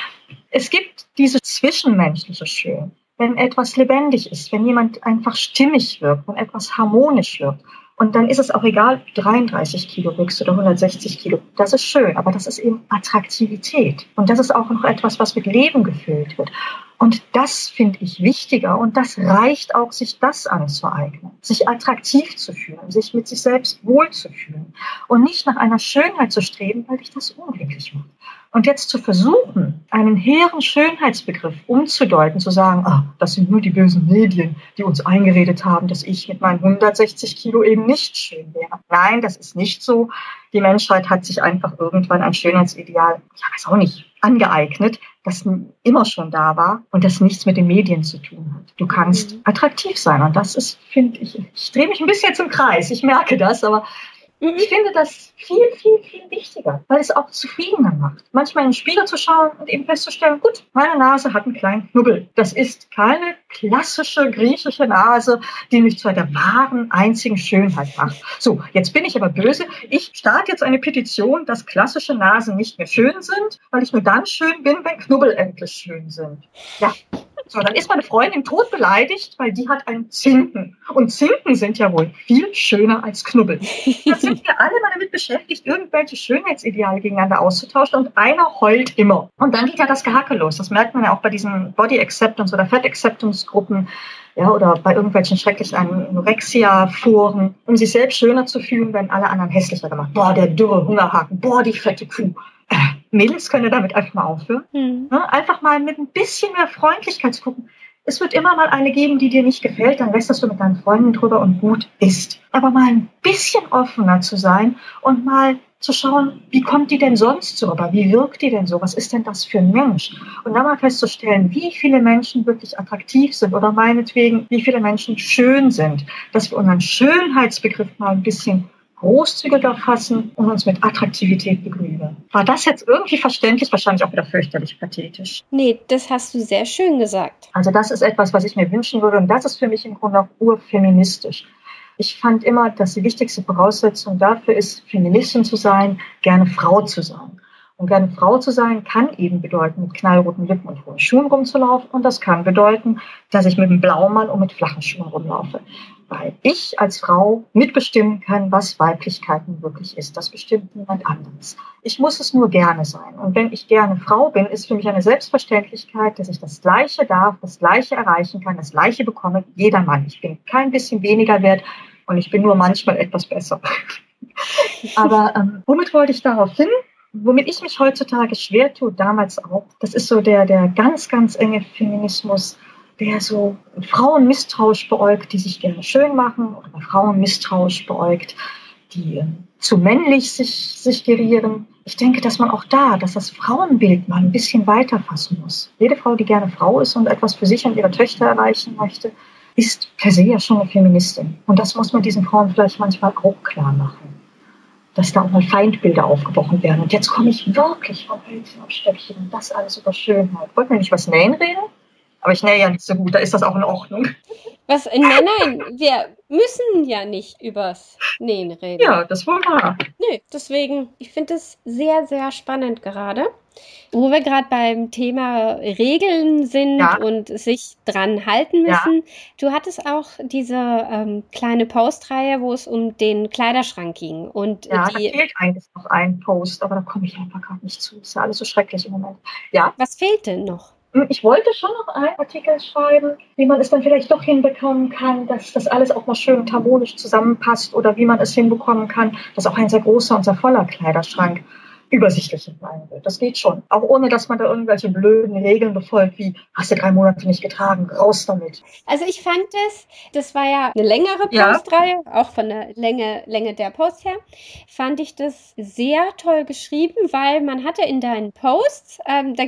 Es gibt diese zwischenmenschliche Schön. Wenn etwas lebendig ist, wenn jemand einfach stimmig wirkt, wenn etwas harmonisch wirkt. Und dann ist es auch egal, ob du 33 Kilo wiegst oder 160 Kilo. Das ist schön, aber das ist eben Attraktivität. Und das ist auch noch etwas, was mit Leben gefüllt wird. Und das finde ich wichtiger und das reicht auch, sich das anzueignen, sich attraktiv zu fühlen, sich mit sich selbst wohlzufühlen und nicht nach einer Schönheit zu streben, weil dich das unglücklich macht. Und jetzt zu versuchen, einen hehren Schönheitsbegriff umzudeuten, zu sagen, das sind nur die bösen Medien, die uns eingeredet haben, dass ich mit meinen 160 Kilo eben nicht schön wäre. Nein, das ist nicht so. Die Menschheit hat sich einfach irgendwann ein Schönheitsideal, weiß auch nicht, angeeignet, das immer schon da war und das nichts mit den Medien zu tun hat. Du kannst attraktiv sein und das ist, finde ich drehe mich ein bisschen jetzt im Kreis, ich merke das, aber ich finde das viel, viel, viel wichtiger, weil es auch zufriedener macht. Manchmal in den Spiegel zu schauen und eben festzustellen, gut, meine Nase hat einen kleinen Knubbel. Das ist keine klassische griechische Nase, die mich zu einer wahren, einzigen Schönheit macht. So, jetzt bin ich aber böse. Ich starte jetzt eine Petition, dass klassische Nasen nicht mehr schön sind, weil ich nur dann schön bin, wenn Knubbel endlich schön sind. Ja. So, dann ist meine Freundin tot beleidigt, weil die hat einen Zinken. Und Zinken sind ja wohl viel schöner als Knubbel. Jetzt sind wir alle mal damit beschäftigt, irgendwelche Schönheitsideale gegeneinander auszutauschen und einer heult immer. Und dann geht ja das Gehacke los. Das merkt man ja auch bei diesen Body Acceptance oder Fat Acceptance Gruppen, ja, oder bei irgendwelchen schrecklichen Anorexia-Foren, um sich selbst schöner zu fühlen, werden alle anderen hässlicher gemacht. Boah, der dürre Hungerhaken, boah, die fette Kuh. Mädels können damit einfach mal aufhören. Einfach mal mit ein bisschen mehr Freundlichkeit zu gucken. Es wird immer mal eine geben, die dir nicht gefällt, dann lässt du mit deinen Freunden drüber und gut ist. Aber mal ein bisschen offener zu sein und mal zu schauen, wie kommt die denn sonst so rüber? Wie wirkt die denn so? Was ist denn das für ein Mensch? Und dann mal festzustellen, wie viele Menschen wirklich attraktiv sind oder meinetwegen, wie viele Menschen schön sind. Dass wir unseren Schönheitsbegriff mal ein bisschen großzügiger fassen und uns mit Attraktivität begnügen. War das jetzt irgendwie verständlich? Wahrscheinlich auch wieder fürchterlich pathetisch. Nee, das hast du sehr schön gesagt. Also das ist etwas, was ich mir wünschen würde und das ist für mich im Grunde auch urfeministisch. Ich fand immer, dass die wichtigste Voraussetzung dafür ist, Feministin zu sein, gerne Frau zu sein. Und gerne Frau zu sein kann eben bedeuten, mit knallroten Lippen und hohen Schuhen rumzulaufen. Und das kann bedeuten, dass ich mit einem Blaumann und mit flachen Schuhen rumlaufe. Weil ich als Frau mitbestimmen kann, was Weiblichkeit nun wirklich ist. Das bestimmt niemand anderes. Ich muss es nur gerne sein. Und wenn ich gerne Frau bin, ist für mich eine Selbstverständlichkeit, dass ich das Gleiche darf, das Gleiche erreichen kann, das Gleiche bekomme, jeder Mann. Ich bin kein bisschen weniger wert und ich bin nur manchmal etwas besser. Aber womit wollte ich darauf hin? Womit ich mich heutzutage schwer tue, damals auch, das ist so der ganz, ganz enge Feminismus, der so Frauen misstrauisch beäugt, die sich gerne schön machen, oder Frauen misstrauisch beäugt, die zu männlich sich gerieren. Ich denke, dass man auch dass das Frauenbild mal ein bisschen weiter fassen muss. Jede Frau, die gerne Frau ist und etwas für sich und ihre Töchter erreichen möchte, ist per se ja schon eine Feministin. Und das muss man diesen Frauen vielleicht manchmal auch klar machen. Dass da auch mal Feindbilder aufgebrochen werden. Und jetzt komme ich wirklich vom Hölzchen auf Stöckchen und das alles über Schönheit. Wollten wir nicht was Nähen reden? Aber ich nähe ja nicht so gut, da ist das auch in Ordnung. Nein, wir müssen ja nicht übers Nähen reden. Ja, das wohl wahr. Nö, deswegen, ich finde es sehr, sehr spannend gerade. Wo wir gerade beim Thema Regeln sind und sich dran halten müssen. Ja. Du hattest auch diese kleine Postreihe, wo es um den Kleiderschrank ging. Und da fehlt eigentlich noch ein Post, aber da komme ich einfach gerade nicht zu. Ist ja alles so schrecklich im Moment. Ja. Was fehlt denn noch? Ich wollte schon noch einen Artikel schreiben, wie man es dann vielleicht doch hinbekommen kann, dass das alles auch mal schön und harmonisch zusammenpasst oder wie man es hinbekommen kann, dass auch ein sehr großer und sehr voller Kleiderschrank übersichtlich sein wird. Das geht schon. Auch ohne, dass man da irgendwelche blöden Regeln befolgt, wie hast du 3 Monate nicht getragen, raus damit. Also ich fand das war ja eine längere Postreihe, auch von der Länge der Post her, fand ich das sehr toll geschrieben, weil man hatte in deinen Posts, da ging es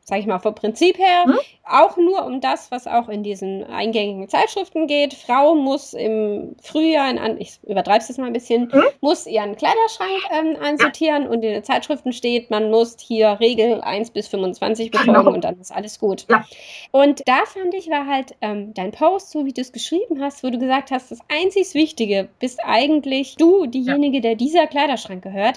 sage ich mal, vom Prinzip her, auch nur um das, was auch in diesen eingängigen Zeitschriften geht. Frau muss im Frühjahr, ich übertreibe es jetzt mal ein bisschen, muss ihren Kleiderschrank einsortieren und in den Zeitschriften steht, man muss hier Regel 1 bis 25 befolgen und dann ist alles gut. Ja. Und da fand ich, war halt dein Post, so wie du es geschrieben hast, wo du gesagt hast, das einzig Wichtige bist eigentlich du, diejenige, der dieser Kleiderschrank gehört,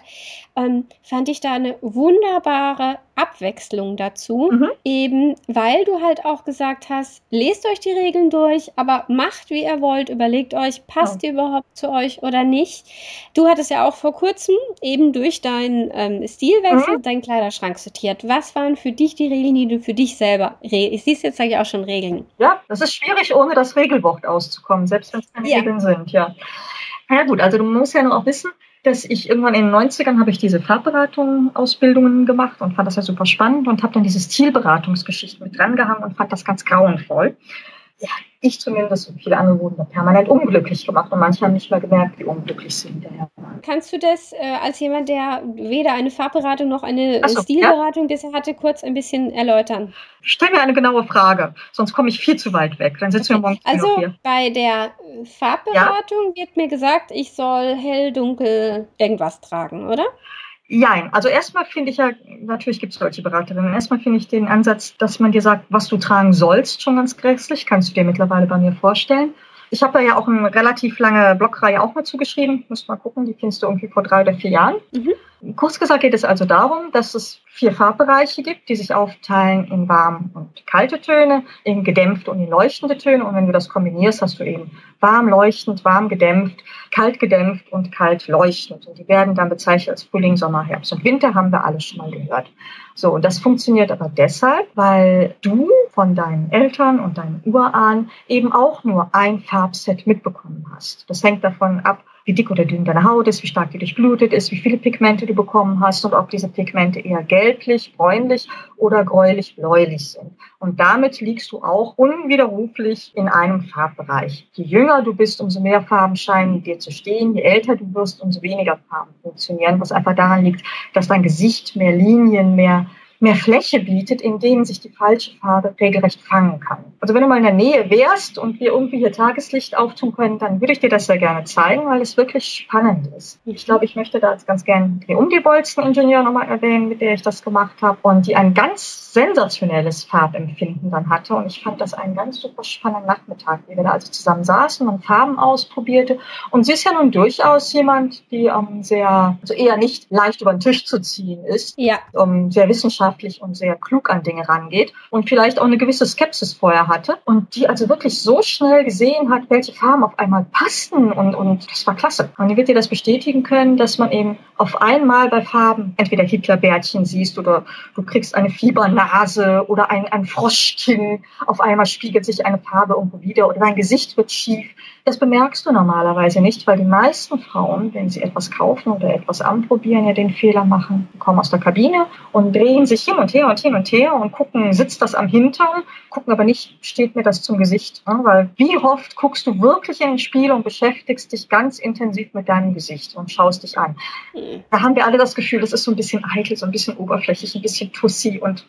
fand ich da eine wunderbare Abwechslung dazu, eben weil du halt auch gesagt hast, lest euch die Regeln durch, aber macht, wie ihr wollt, überlegt euch, passt die überhaupt zu euch oder nicht. Du hattest ja auch vor kurzem eben durch deinen Stilwechsel deinen Kleiderschrank sortiert. Was waren für dich die Regeln, die du für dich selber, ich sehe es jetzt, sage ich auch schon Regeln. Ja, das ist schwierig, ohne das Regelwort auszukommen, selbst wenn es keine Regeln sind, ja. Na ja, gut, also du musst ja nur auch wissen, dass ich irgendwann in den 90ern habe ich diese Farbberatung-Ausbildungen gemacht und fand das ja super spannend und habe dann diese Stilberatungsgeschichte mit drangehangen und fand das ganz grauenvoll. Ja, ich zumindest und viele andere wurden da permanent unglücklich gemacht und manche haben nicht mal gemerkt, wie unglücklich sie hinterher waren. Kannst du das als jemand, der weder eine Farbberatung noch eine Stilberatung bisher hatte, kurz ein bisschen erläutern? Stell mir eine genaue Frage, sonst komme ich viel zu weit weg. Dann sitzen wir morgen also noch hier. Bei der Farbberatung wird mir gesagt, ich soll hell, dunkel irgendwas tragen, oder? Nein, also erstmal finde ich ja, natürlich gibt es solche Beraterinnen, erstmal finde ich den Ansatz, dass man dir sagt, was du tragen sollst, schon ganz grässlich, kannst du dir mittlerweile bei mir vorstellen. Ich habe da ja auch eine relativ lange Blogreihe auch mal zugeschrieben, musst mal gucken, die findest du irgendwie vor 3 oder 4 Jahren. Kurz gesagt geht es also darum, dass es 4 Farbbereiche gibt, die sich aufteilen in warm und kalte Töne, in gedämpfte und in leuchtende Töne. Und wenn du das kombinierst, hast du eben warm leuchtend, warm gedämpft, kalt gedämpft und kalt leuchtend. Und die werden dann bezeichnet als Frühling, Sommer, Herbst und Winter, haben wir alle schon mal gehört. So, und das funktioniert aber deshalb, weil du von deinen Eltern und deinen Urahnen eben auch nur ein Farbset mitbekommen hast. Das hängt davon ab, wie dick oder dünn deine Haut ist, wie stark die durchblutet ist, wie viele Pigmente du bekommen hast und ob diese Pigmente eher gelblich, bräunlich oder gräulich-bläulich sind. Und damit liegst du auch unwiderruflich in einem Farbbereich. Je jünger du bist, umso mehr Farben scheinen dir zu stehen. Je älter du wirst, umso weniger Farben funktionieren, was einfach daran liegt, dass dein Gesicht mehr Linien, mehr Fläche bietet, in denen sich die falsche Farbe regelrecht fangen kann. Also wenn du mal in der Nähe wärst und wir irgendwie hier Tageslicht auftun können, dann würde ich dir das sehr gerne zeigen, weil es wirklich spannend ist. Ich glaube, ich möchte da jetzt ganz gerne die Umdi-Bolzen-Ingenieur nochmal erwähnen, mit der ich das gemacht habe und die ein ganz sensationelles Farbempfinden dann hatte. Und ich fand das einen ganz super spannenden Nachmittag, wie wir da also zusammen saßen und Farben ausprobierte. Und sie ist ja nun durchaus jemand, die eher nicht leicht über den Tisch zu ziehen ist, sehr wissenschaftlich und sehr klug an Dinge rangeht und vielleicht auch eine gewisse Skepsis vorher hatte und die also wirklich so schnell gesehen hat, welche Farben auf einmal passten und das war klasse. Und die wird dir das bestätigen können, dass man eben auf einmal bei Farben entweder Hitlerbärtchen siehst oder du kriegst eine Fiebernase oder ein Froschkinn, auf einmal spiegelt sich eine Farbe irgendwo wieder oder dein Gesicht wird schief. Das bemerkst du normalerweise nicht, weil die meisten Frauen, wenn sie etwas kaufen oder etwas anprobieren, ja den Fehler machen, die kommen aus der Kabine und drehen sich hin und her und hin und her und gucken, sitzt das am Hintern, gucken aber nicht, steht mir das zum Gesicht. Weil wie oft guckst du wirklich in den Spiegel und beschäftigst dich ganz intensiv mit deinem Gesicht und schaust dich an. Da haben wir alle das Gefühl, das ist so ein bisschen eitel, so ein bisschen oberflächlich, ein bisschen tussi und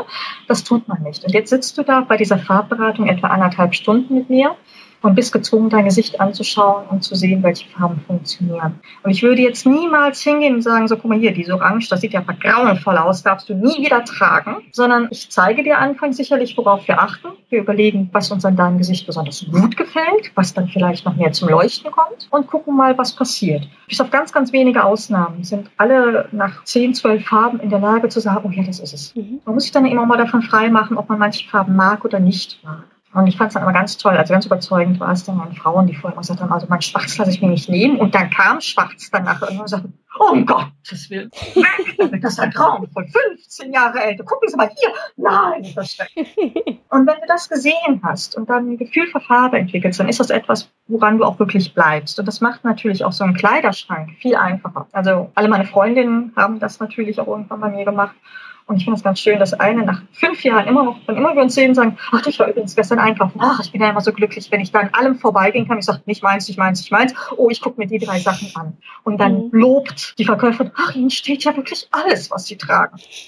das tut man nicht. Und jetzt sitzt du da bei dieser Farbberatung etwa 1,5 Stunden mit mir und bist gezwungen, dein Gesicht anzuschauen und zu sehen, welche Farben funktionieren. Und ich würde jetzt niemals hingehen und sagen, so guck mal hier, diese Orange, das sieht ja grauenvoll aus, darfst du nie wieder tragen, sondern ich zeige dir anfangs sicherlich, worauf wir achten. Wir überlegen, was uns an deinem Gesicht besonders gut gefällt, was dann vielleicht noch mehr zum Leuchten kommt und gucken mal, was passiert. Bis auf ganz, ganz wenige Ausnahmen sind alle nach 10, 12 Farben in der Lage zu sagen, oh ja, das ist es. Man muss sich dann immer mal davon frei machen, ob man manche Farben mag oder nicht mag. Und ich fand es dann immer ganz toll, also ganz überzeugend war es dann an Frauen, die vorher immer gesagt haben, also mein Schwarz lasse ich mir nicht nehmen. Und dann kam Schwarz danach und sagten, oh um Gottes Willen, weg, das ist ein Traum von 15 Jahre älter. Gucken Sie mal hier. Nein, das ist schrecklich. Und wenn du das gesehen hast und dann ein Gefühl für Farbe entwickelst, dann ist das etwas, woran du auch wirklich bleibst. Und das macht natürlich auch so einen Kleiderschrank viel einfacher. Also alle meine Freundinnen haben das natürlich auch irgendwann bei mir gemacht. Und ich finde es ganz schön, dass eine nach 5 Jahren immer wir uns sehen, sagen, ach, ich war übrigens gestern einkaufen. Ach, ich bin ja immer so glücklich, wenn ich da an allem vorbeigehen kann. Ich sage, nicht meins, nicht meins, nicht meins. Oh, ich gucke mir die 3 Sachen an. Und dann lobt die Verkäuferin, ach, Ihnen steht ja wirklich alles, was Sie tragen.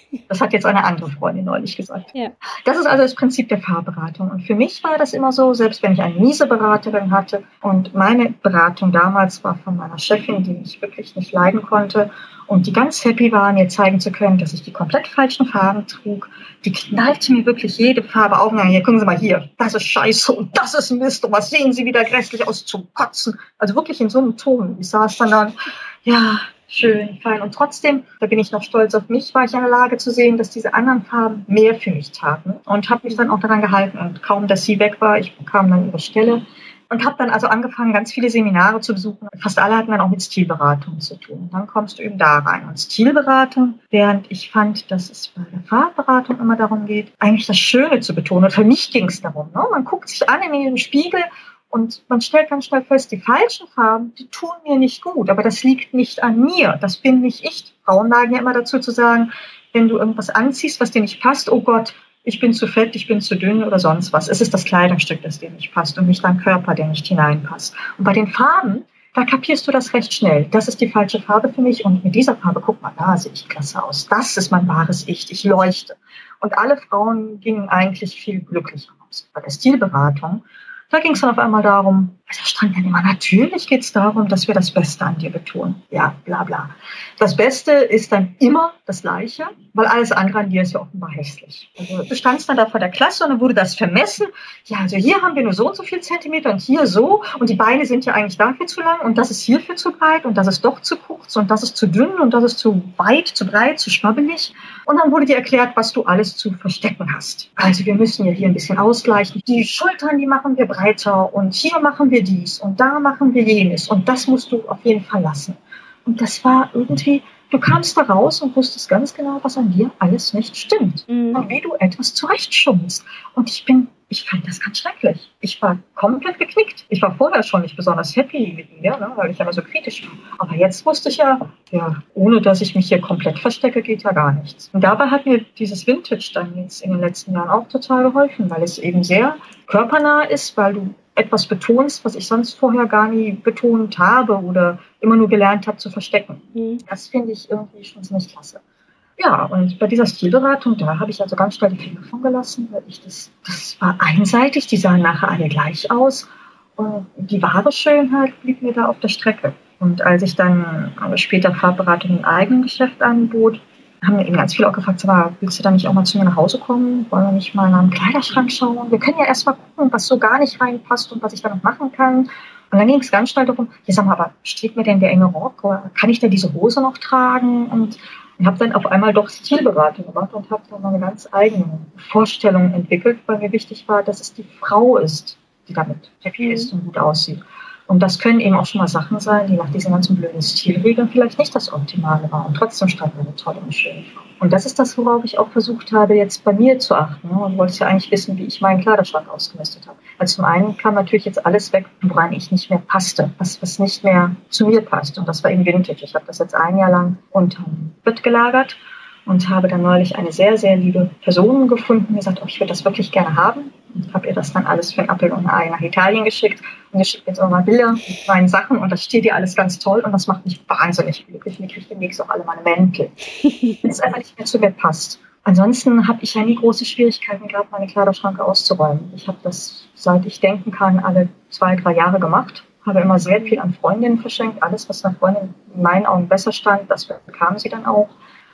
Das hat jetzt eine andere Freundin neulich gesagt. Ja. Das ist also das Prinzip der Farbberatung. Und für mich war das immer so, selbst wenn ich eine miese Beraterin hatte und meine Beratung damals war von meiner Chefin, die ich wirklich nicht leiden konnte und die ganz happy war, mir zeigen zu können, dass ich die komplett falschen Farben trug. Die knallte mir wirklich jede Farbe auf. Hier, gucken Sie mal hier, das ist scheiße und das ist Mist und was sehen Sie wieder grässlich aus zum Kotzen. Also wirklich in so einem Ton. Ich saß dann, ja, schön, fein. Und trotzdem, da bin ich noch stolz auf mich, war ich in der Lage zu sehen, dass diese anderen Farben mehr für mich taten. Und habe mich dann auch daran gehalten. Und kaum, dass sie weg war, ich bekam dann ihre Stelle. Und habe dann also angefangen, ganz viele Seminare zu besuchen. Fast alle hatten dann auch mit Stilberatung zu tun. Und dann kommst du eben da rein. Und Stilberatung, während ich fand, dass es bei der Farbberatung immer darum geht, eigentlich das Schöne zu betonen. Und für mich ging es darum, ne? Man guckt sich an in den Spiegel und man stellt ganz schnell fest, die falschen Farben, die tun mir nicht gut. Aber das liegt nicht an mir. Das bin nicht ich. Frauen neigen ja immer dazu zu sagen, wenn du irgendwas anziehst, was dir nicht passt, oh Gott, ich bin zu fett, ich bin zu dünn oder sonst was. Es ist das Kleidungsstück, das dir nicht passt und nicht dein Körper, der nicht hineinpasst. Und bei den Farben, da kapierst du das recht schnell. Das ist die falsche Farbe für mich und mit dieser Farbe, guck mal, da sehe ich klasse aus. Das ist mein wahres Ich, ich leuchte. Und alle Frauen gingen eigentlich viel glücklicher aus. Bei der Stilberatung, da ging es dann auf einmal darum, also stand dann immer, natürlich geht es darum, dass wir das Beste an dir betonen. Ja, bla bla. Das Beste ist dann immer das Gleiche, weil alles andere an dir ist ja offenbar hässlich. Also du standst dann da vor der Klasse und dann wurde das vermessen. Ja, also hier haben wir nur so und so viel Zentimeter und hier so und die Beine sind ja eigentlich dafür zu lang und das ist hierfür zu breit und das ist doch zu kurz und das ist zu dünn und das ist zu weit, zu breit, zu schwabbelig. Und dann wurde dir erklärt, was du alles zu verstecken hast. Also wir müssen ja hier ein bisschen ausgleichen. Die Schultern, die machen wir breiter und hier machen wir dies und da machen wir jenes und das musst du auf jeden Fall lassen. Und das war irgendwie, du kamst da raus und wusstest ganz genau, was an dir alles nicht stimmt. Und wie du etwas zurechtschummst. Und ich fand das ganz schrecklich. Ich war komplett geknickt. Ich war vorher schon nicht besonders happy mit mir, ne, weil ich immer so kritisch war. Aber jetzt wusste ich ja, ohne dass ich mich hier komplett verstecke, geht ja gar nichts. Und dabei hat mir dieses Vintage dann jetzt in den letzten Jahren auch total geholfen, weil es eben sehr körpernah ist, weil du etwas betonst, was ich sonst vorher gar nie betont habe oder immer nur gelernt habe zu verstecken. Das finde ich irgendwie schon ziemlich klasse. Ja, und bei dieser Stilberatung, da habe ich also ganz schnell die Finger von gelassen, weil das war einseitig, die sahen nachher alle gleich aus und die wahre Schönheit blieb mir da auf der Strecke. Und als ich dann später Farbberatung im eigenen Geschäft anbot, haben mir eben ganz viele auch gefragt, willst du dann nicht auch mal zu mir nach Hause kommen? Wollen wir nicht mal nach dem Kleiderschrank schauen? Wir können ja erst mal gucken, was so gar nicht reinpasst und was ich da noch machen kann. Und dann ging es ganz schnell darum, sag mal, aber steht mir denn der enge Rock? Oder kann ich denn diese Hose noch tragen? Und ich habe dann auf einmal doch Stilberatung gemacht und habe dann meine ganz eigene Vorstellung entwickelt, weil mir wichtig war, dass es die Frau ist, die damit happy ist und gut aussieht. Und das können eben auch schon mal Sachen sein, die nach diesen ganzen blöden Stilregeln vielleicht nicht das Optimale waren. Und trotzdem stand mir eine tolle und schöne Frau. Und das ist das, worauf ich auch versucht habe, jetzt bei mir zu achten. Und wollte ja eigentlich wissen, wie ich meinen Kleiderschrank ausgemistet habe. Also zum einen kam natürlich jetzt alles weg, woran ich nicht mehr passte, was nicht mehr zu mir passt. Und das war eben Vintage. Ich habe das jetzt ein Jahr lang unterm Bett gelagert und habe dann neulich eine sehr, sehr liebe Person gefunden, die gesagt, ich würde das wirklich gerne haben. Und habe ihr das dann alles für einen Apfel und ein Ei nach Italien geschickt. Und ich schicke jetzt auch mal Bilder mit meinen Sachen und das steht ihr alles ganz toll und das macht mich wahnsinnig glücklich. Und ich kriege demnächst auch alle meine Mäntel. Wenn es einfach nicht mehr zu mir passt. Ansonsten habe ich ja nie große Schwierigkeiten gehabt, meine Kleiderschranke auszuräumen. Ich habe das, seit ich denken kann, alle 2-3 Jahre gemacht. Habe immer sehr viel an Freundinnen verschenkt. Alles, was einer Freundin in meinen Augen besser stand, das bekam sie dann auch.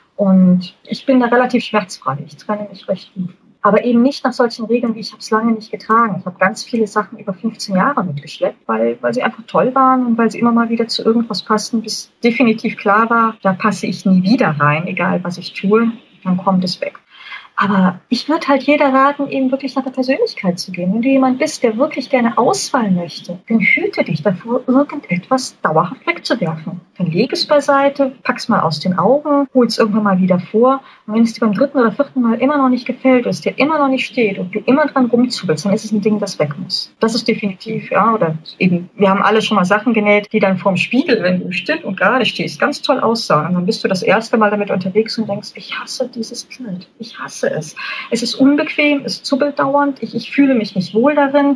Und ich bin da relativ schmerzfrei. Ich trenne mich recht gut. Aber eben nicht nach solchen Regeln, wie ich habe es lange nicht getragen. Ich habe ganz viele Sachen über 15 Jahre mitgeschleppt, weil sie einfach toll waren und weil sie immer mal wieder zu irgendwas passten, bis definitiv klar war, da passe ich nie wieder rein, egal was ich tue, dann kommt es weg. Aber ich würde halt jeder raten, eben wirklich nach der Persönlichkeit zu gehen. Wenn du jemand bist, der wirklich gerne ausfallen möchte, dann hüte dich davor, irgendetwas dauerhaft wegzuwerfen. Dann leg es beiseite, pack's mal aus den Augen, hol's irgendwann mal wieder vor. Und wenn es dir beim 3. oder 4. Mal immer noch nicht gefällt, es dir immer noch nicht steht und du immer dran rumzuppelst, dann ist es ein Ding, das weg muss. Das ist definitiv, ja. Oder eben, wir haben alle schon mal Sachen genäht, die dann vorm Spiegel, wenn du still und gerade stehst, ganz toll aussahen. Und dann bist du das erste Mal damit unterwegs und denkst, ich hasse dieses Kleid. Ich hasse es. Es ist unbequem, es zuppelt dauernd, ich fühle mich nicht wohl darin.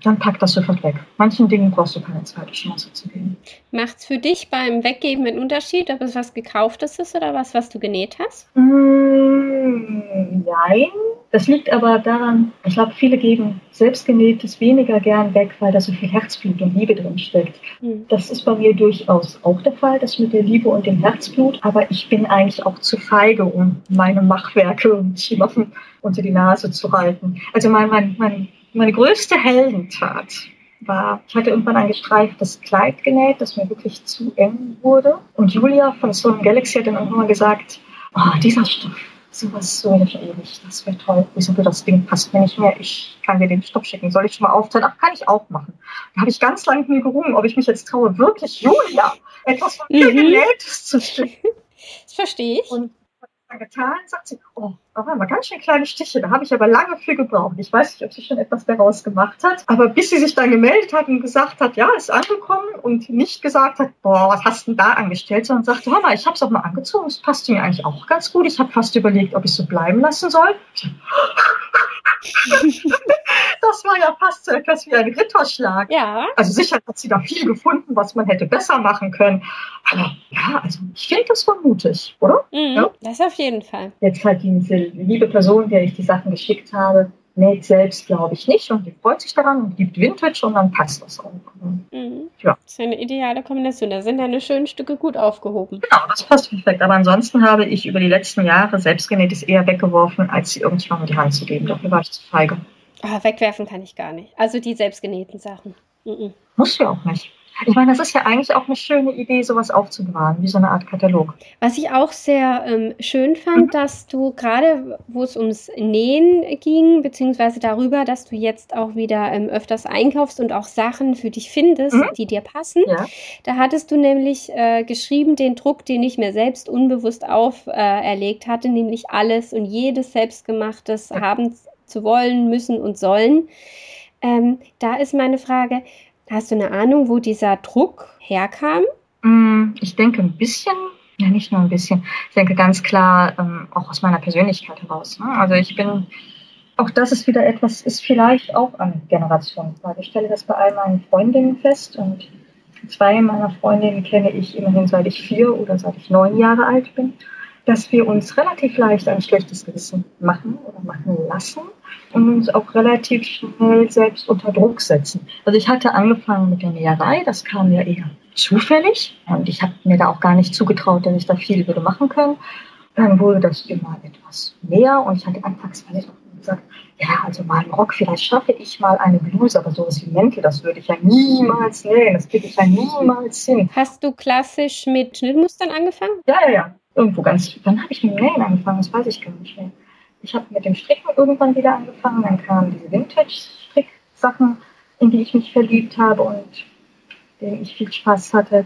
dann pack das sofort weg. Manchen Dingen brauchst du keine zweite Chance zu geben. Macht's für dich beim Weggeben einen Unterschied, ob es was Gekauftes ist oder was du genäht hast? Nein. Das liegt aber daran, ich glaube, viele geben selbstgenähtes weniger gern weg, weil da so viel Herzblut und Liebe drin steckt. Das ist bei mir durchaus auch der Fall, das mit der Liebe und dem Herzblut. Aber ich bin eigentlich auch zu feige, um meine Machwerke und jemandem unter die Nase zu halten. Also meine größte Heldentat war, ich hatte irgendwann ein gestreiftes Kleid genäht, das mir wirklich zu eng wurde. Und Julia von Storm Galaxy hat dann auch immer gesagt, dieser Stoff, sowas so nicht ewig, das wäre toll. Wieso wird das Ding passt mir nicht mehr? Ich kann dir den Stoff schicken. Soll ich schon mal aufteilen? Ach, kann ich auch machen. Da habe ich ganz lange mit mir gerungen, ob ich mich jetzt traue, wirklich Julia etwas von mir Genähtes zu schicken. Das verstehe ich. Und getan, sagt sie, da waren mal ganz schön kleine Stiche, da habe ich aber lange für gebraucht. Ich weiß nicht, ob sie schon etwas daraus gemacht hat, aber bis sie sich dann gemeldet hat und gesagt hat, ja, ist angekommen und nicht gesagt hat, was hast du denn da angestellt, sondern sagte, hör mal, ich habe es auch mal angezogen, es passt mir eigentlich auch ganz gut. Ich habe fast überlegt, ob ich es so bleiben lassen soll. Das war ja fast so etwas wie ein Ritterschlag. Ja. Also sicher hat sie da viel gefunden, was man hätte besser machen können. Aber ja, also ich finde das war mutig, oder? Ja? Das auf jeden Fall. Jetzt halt diese liebe Person, der ich die Sachen geschickt habe, näht selbst, glaube ich, nicht. Und die freut sich daran und gibt Vintage und dann passt das auch. Ja. Das ist eine ideale Kombination. Da sind deine schönen Stücke gut aufgehoben. Genau, das passt perfekt. Aber ansonsten habe ich über die letzten Jahre selbstgenähtes eher weggeworfen, als sie irgendjemandem in die Hand zu geben. Dafür war ich zu feige. Wegwerfen kann ich gar nicht. Also die selbstgenähten Sachen. Musst du auch nicht. Ich meine, das ist ja eigentlich auch eine schöne Idee, sowas aufzubewahren, wie so eine Art Katalog. Was ich auch sehr schön fand, dass du gerade, wo es ums Nähen ging, beziehungsweise darüber, dass du jetzt auch wieder öfters einkaufst und auch Sachen für dich findest, die dir passen. Ja. Da hattest du nämlich geschrieben, den Druck, den ich mir selbst unbewusst auferlegt hatte, nämlich alles und jedes Selbstgemachtes haben zu wollen, müssen und sollen. Da ist meine Frage, hast du eine Ahnung, wo dieser Druck herkam? Ich denke ein bisschen, ja nicht nur ein bisschen, ich denke ganz klar auch aus meiner Persönlichkeit heraus. Ne? Also ich bin, auch das ist wieder etwas, ist vielleicht auch eine Generationsfrage. Ich stelle das bei all meinen Freundinnen fest und 2 meiner Freundinnen kenne ich immerhin seit ich 4 oder seit ich 9 Jahre alt bin, dass wir uns relativ leicht ein schlechtes Gewissen machen oder machen lassen und uns auch relativ schnell selbst unter Druck setzen. Also ich hatte angefangen mit der Näherei, das kam ja eher zufällig und ich habe mir da auch gar nicht zugetraut, dass ich da viel würde machen können. Dann wurde das immer etwas mehr und ich hatte anfangs gesagt, ja, also mal einen Rock, vielleicht schaffe ich mal eine Bluse, aber sowas wie Mäntel, das würde ich ja niemals nähen, das kriege ich ja niemals hin. Hast du klassisch mit Schnittmustern angefangen? Ja. Irgendwo dann habe ich mit dem Nähen angefangen, das weiß ich gar nicht mehr. Ich habe mit dem Stricken irgendwann wieder angefangen, dann kamen diese Vintage-Strick-Sachen, in die ich mich verliebt habe und denen ich viel Spaß hatte.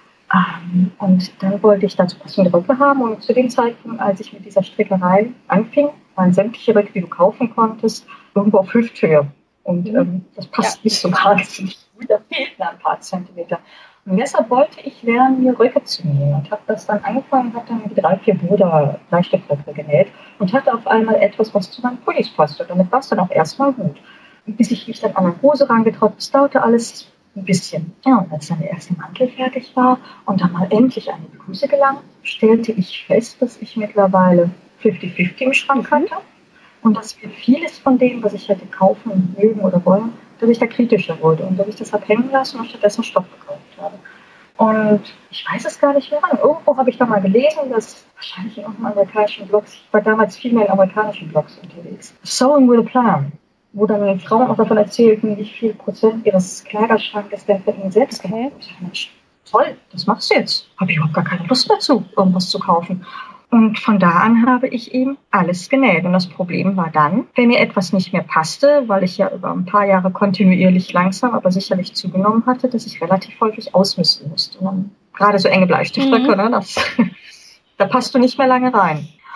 Und dann wollte ich dazu passende Röcke haben und zu dem Zeitpunkt, als ich mit dieser Strickerei anfing, waren sämtliche Röcke, die du kaufen konntest, irgendwo auf Hüfthöhe. Und das passt nicht so wahnsinnig gut, da fehlten ein paar Zentimeter. Und deshalb wollte ich lernen, mir Röcke zu nähen und habe das dann angefangen, habe dann 3, 4 Bruder Bleistiftröcke genäht und hatte auf einmal etwas, was zu meinen Pullis passte. Und damit war es dann auch erstmal gut. Und bis ich mich dann an eine Hose rangetraut habe, das dauerte alles ein bisschen. Ja, und als dann der erste Mantel fertig war und dann mal endlich an die Bluse gelang, stellte ich fest, dass ich mittlerweile 50-50 im Schrank hatte und dass mir vieles von dem, was ich hätte kaufen, mögen oder wollen, dass ich da kritischer wurde und dass ich das habe hängen lassen und stattdessen Stoff gekauft habe. Und ich weiß es gar nicht mehr wann. Irgendwo habe ich da mal gelesen, dass wahrscheinlich in irgendeinem amerikanischen Blogs, ich war damals viel mehr in amerikanischen Blogs unterwegs, Sewing with a Plan, wo dann Frauen auch davon erzählten, wie viel Prozent ihres Kleiderschrankes denn von ihnen selbst gemacht wird. Mensch, toll, das machst du jetzt. Habe ich überhaupt gar keine Lust dazu, irgendwas zu kaufen. Und von da an habe ich eben alles genäht. Und das Problem war dann, wenn mir etwas nicht mehr passte, weil ich ja über ein paar Jahre kontinuierlich langsam, aber sicherlich zugenommen hatte, dass ich relativ häufig ausmisten musste. Und dann, gerade so enge Bleistiftröcke, ne, da passt du nicht mehr lange rein.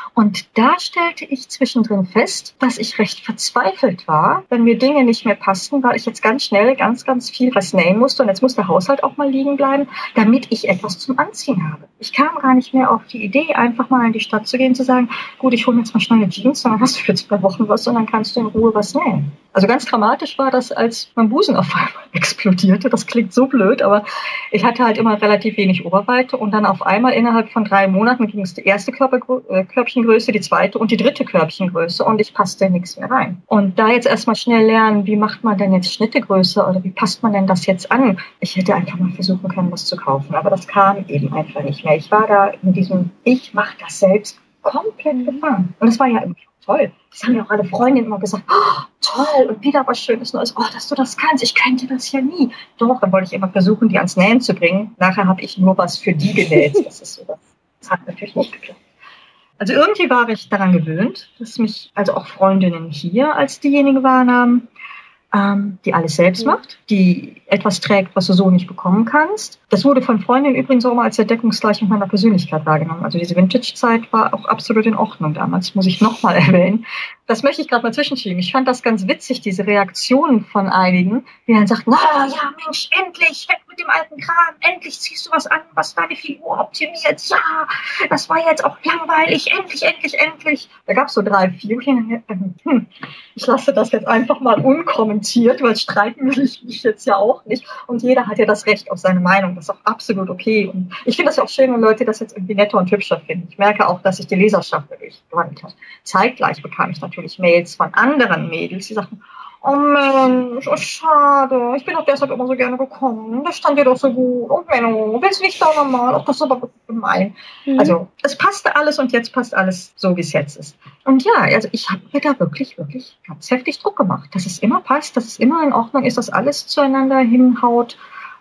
Und da stellte ich zwischendrin fest, dass ich recht verzweifelt war, wenn mir Dinge nicht mehr passten, weil ich jetzt ganz schnell ganz, ganz viel was nähen musste. Und jetzt muss der Haushalt auch mal liegen bleiben, damit ich etwas zum Anziehen habe. Ich kam gar nicht mehr auf die Idee, einfach mal in die Stadt zu gehen und zu sagen, gut, ich hole mir jetzt mal schnell eine Jeans, dann hast du für 2 Wochen was und dann kannst du in Ruhe was nähen. Also ganz dramatisch war das, als mein Busen auf einmal explodierte. Das klingt so blöd, aber ich hatte halt immer relativ wenig Oberweite und dann auf einmal innerhalb von 3 Monaten ging es die erste Körbchengröße, die zweite und die dritte Körbchengröße und ich passte nichts mehr rein. Und da jetzt erstmal schnell lernen, wie macht man denn jetzt Schnitte größer oder wie passt man denn das jetzt an? Ich hätte einfach mal versuchen können, was zu kaufen, aber das kam eben einfach nicht mehr. Ich war da in diesem, ich mache das selbst, komplett gefangen. Und das war ja irgendwie toll. Das haben ja auch alle Freundinnen immer gesagt, oh, toll und wieder was Schönes Neues, oh, dass du das kannst, ich könnte das ja nie. Doch, dann wollte ich immer versuchen, die ans Nähen zu bringen. Nachher habe ich nur was für die genäht. Das ist so, das hat natürlich nicht geklappt. Also irgendwie war ich daran gewöhnt, dass mich also auch Freundinnen hier als diejenige wahrnahmen, die alles selbst macht, die etwas trägt, was du so nicht bekommen kannst. Das wurde von Freundinnen übrigens auch mal als sehr deckungsgleich mit meiner Persönlichkeit wahrgenommen. Also diese Vintage-Zeit war auch absolut in Ordnung damals, muss ich nochmal erwähnen. Das möchte ich gerade mal zwischenschieben. Ich fand das ganz witzig, diese Reaktionen von einigen, die dann sagten, na ja, Mensch, endlich, weg mit dem alten Kram, endlich ziehst du was an, was deine Figur optimiert. Ja, das war jetzt auch langweilig, endlich. Da gab es so 3, 4. Ich lasse das jetzt einfach mal unkommentiert, weil streiten will ich mich jetzt ja auch nicht. Und jeder hat ja das Recht auf seine Meinung. Das ist auch absolut okay. Und ich finde das ja auch schön, wenn Leute das jetzt irgendwie netter und hübscher finden. Ich merke auch, dass sich die Leserschaft dadurch gewandelt hat. Zeitgleich bekam ich natürlich Mails von anderen Mädels, die sagten, oh Mensch, oh schade, ich bin doch deshalb immer so gerne gekommen, das stand dir doch so gut, oh Menno, willst du nicht da nochmal, ach, das ist aber gemein. Also, es passte alles und jetzt passt alles so, wie es jetzt ist. Und ja, also ich habe mir da wirklich ganz heftig Druck gemacht, dass es immer passt, dass es immer in Ordnung ist, dass alles zueinander hinhaut,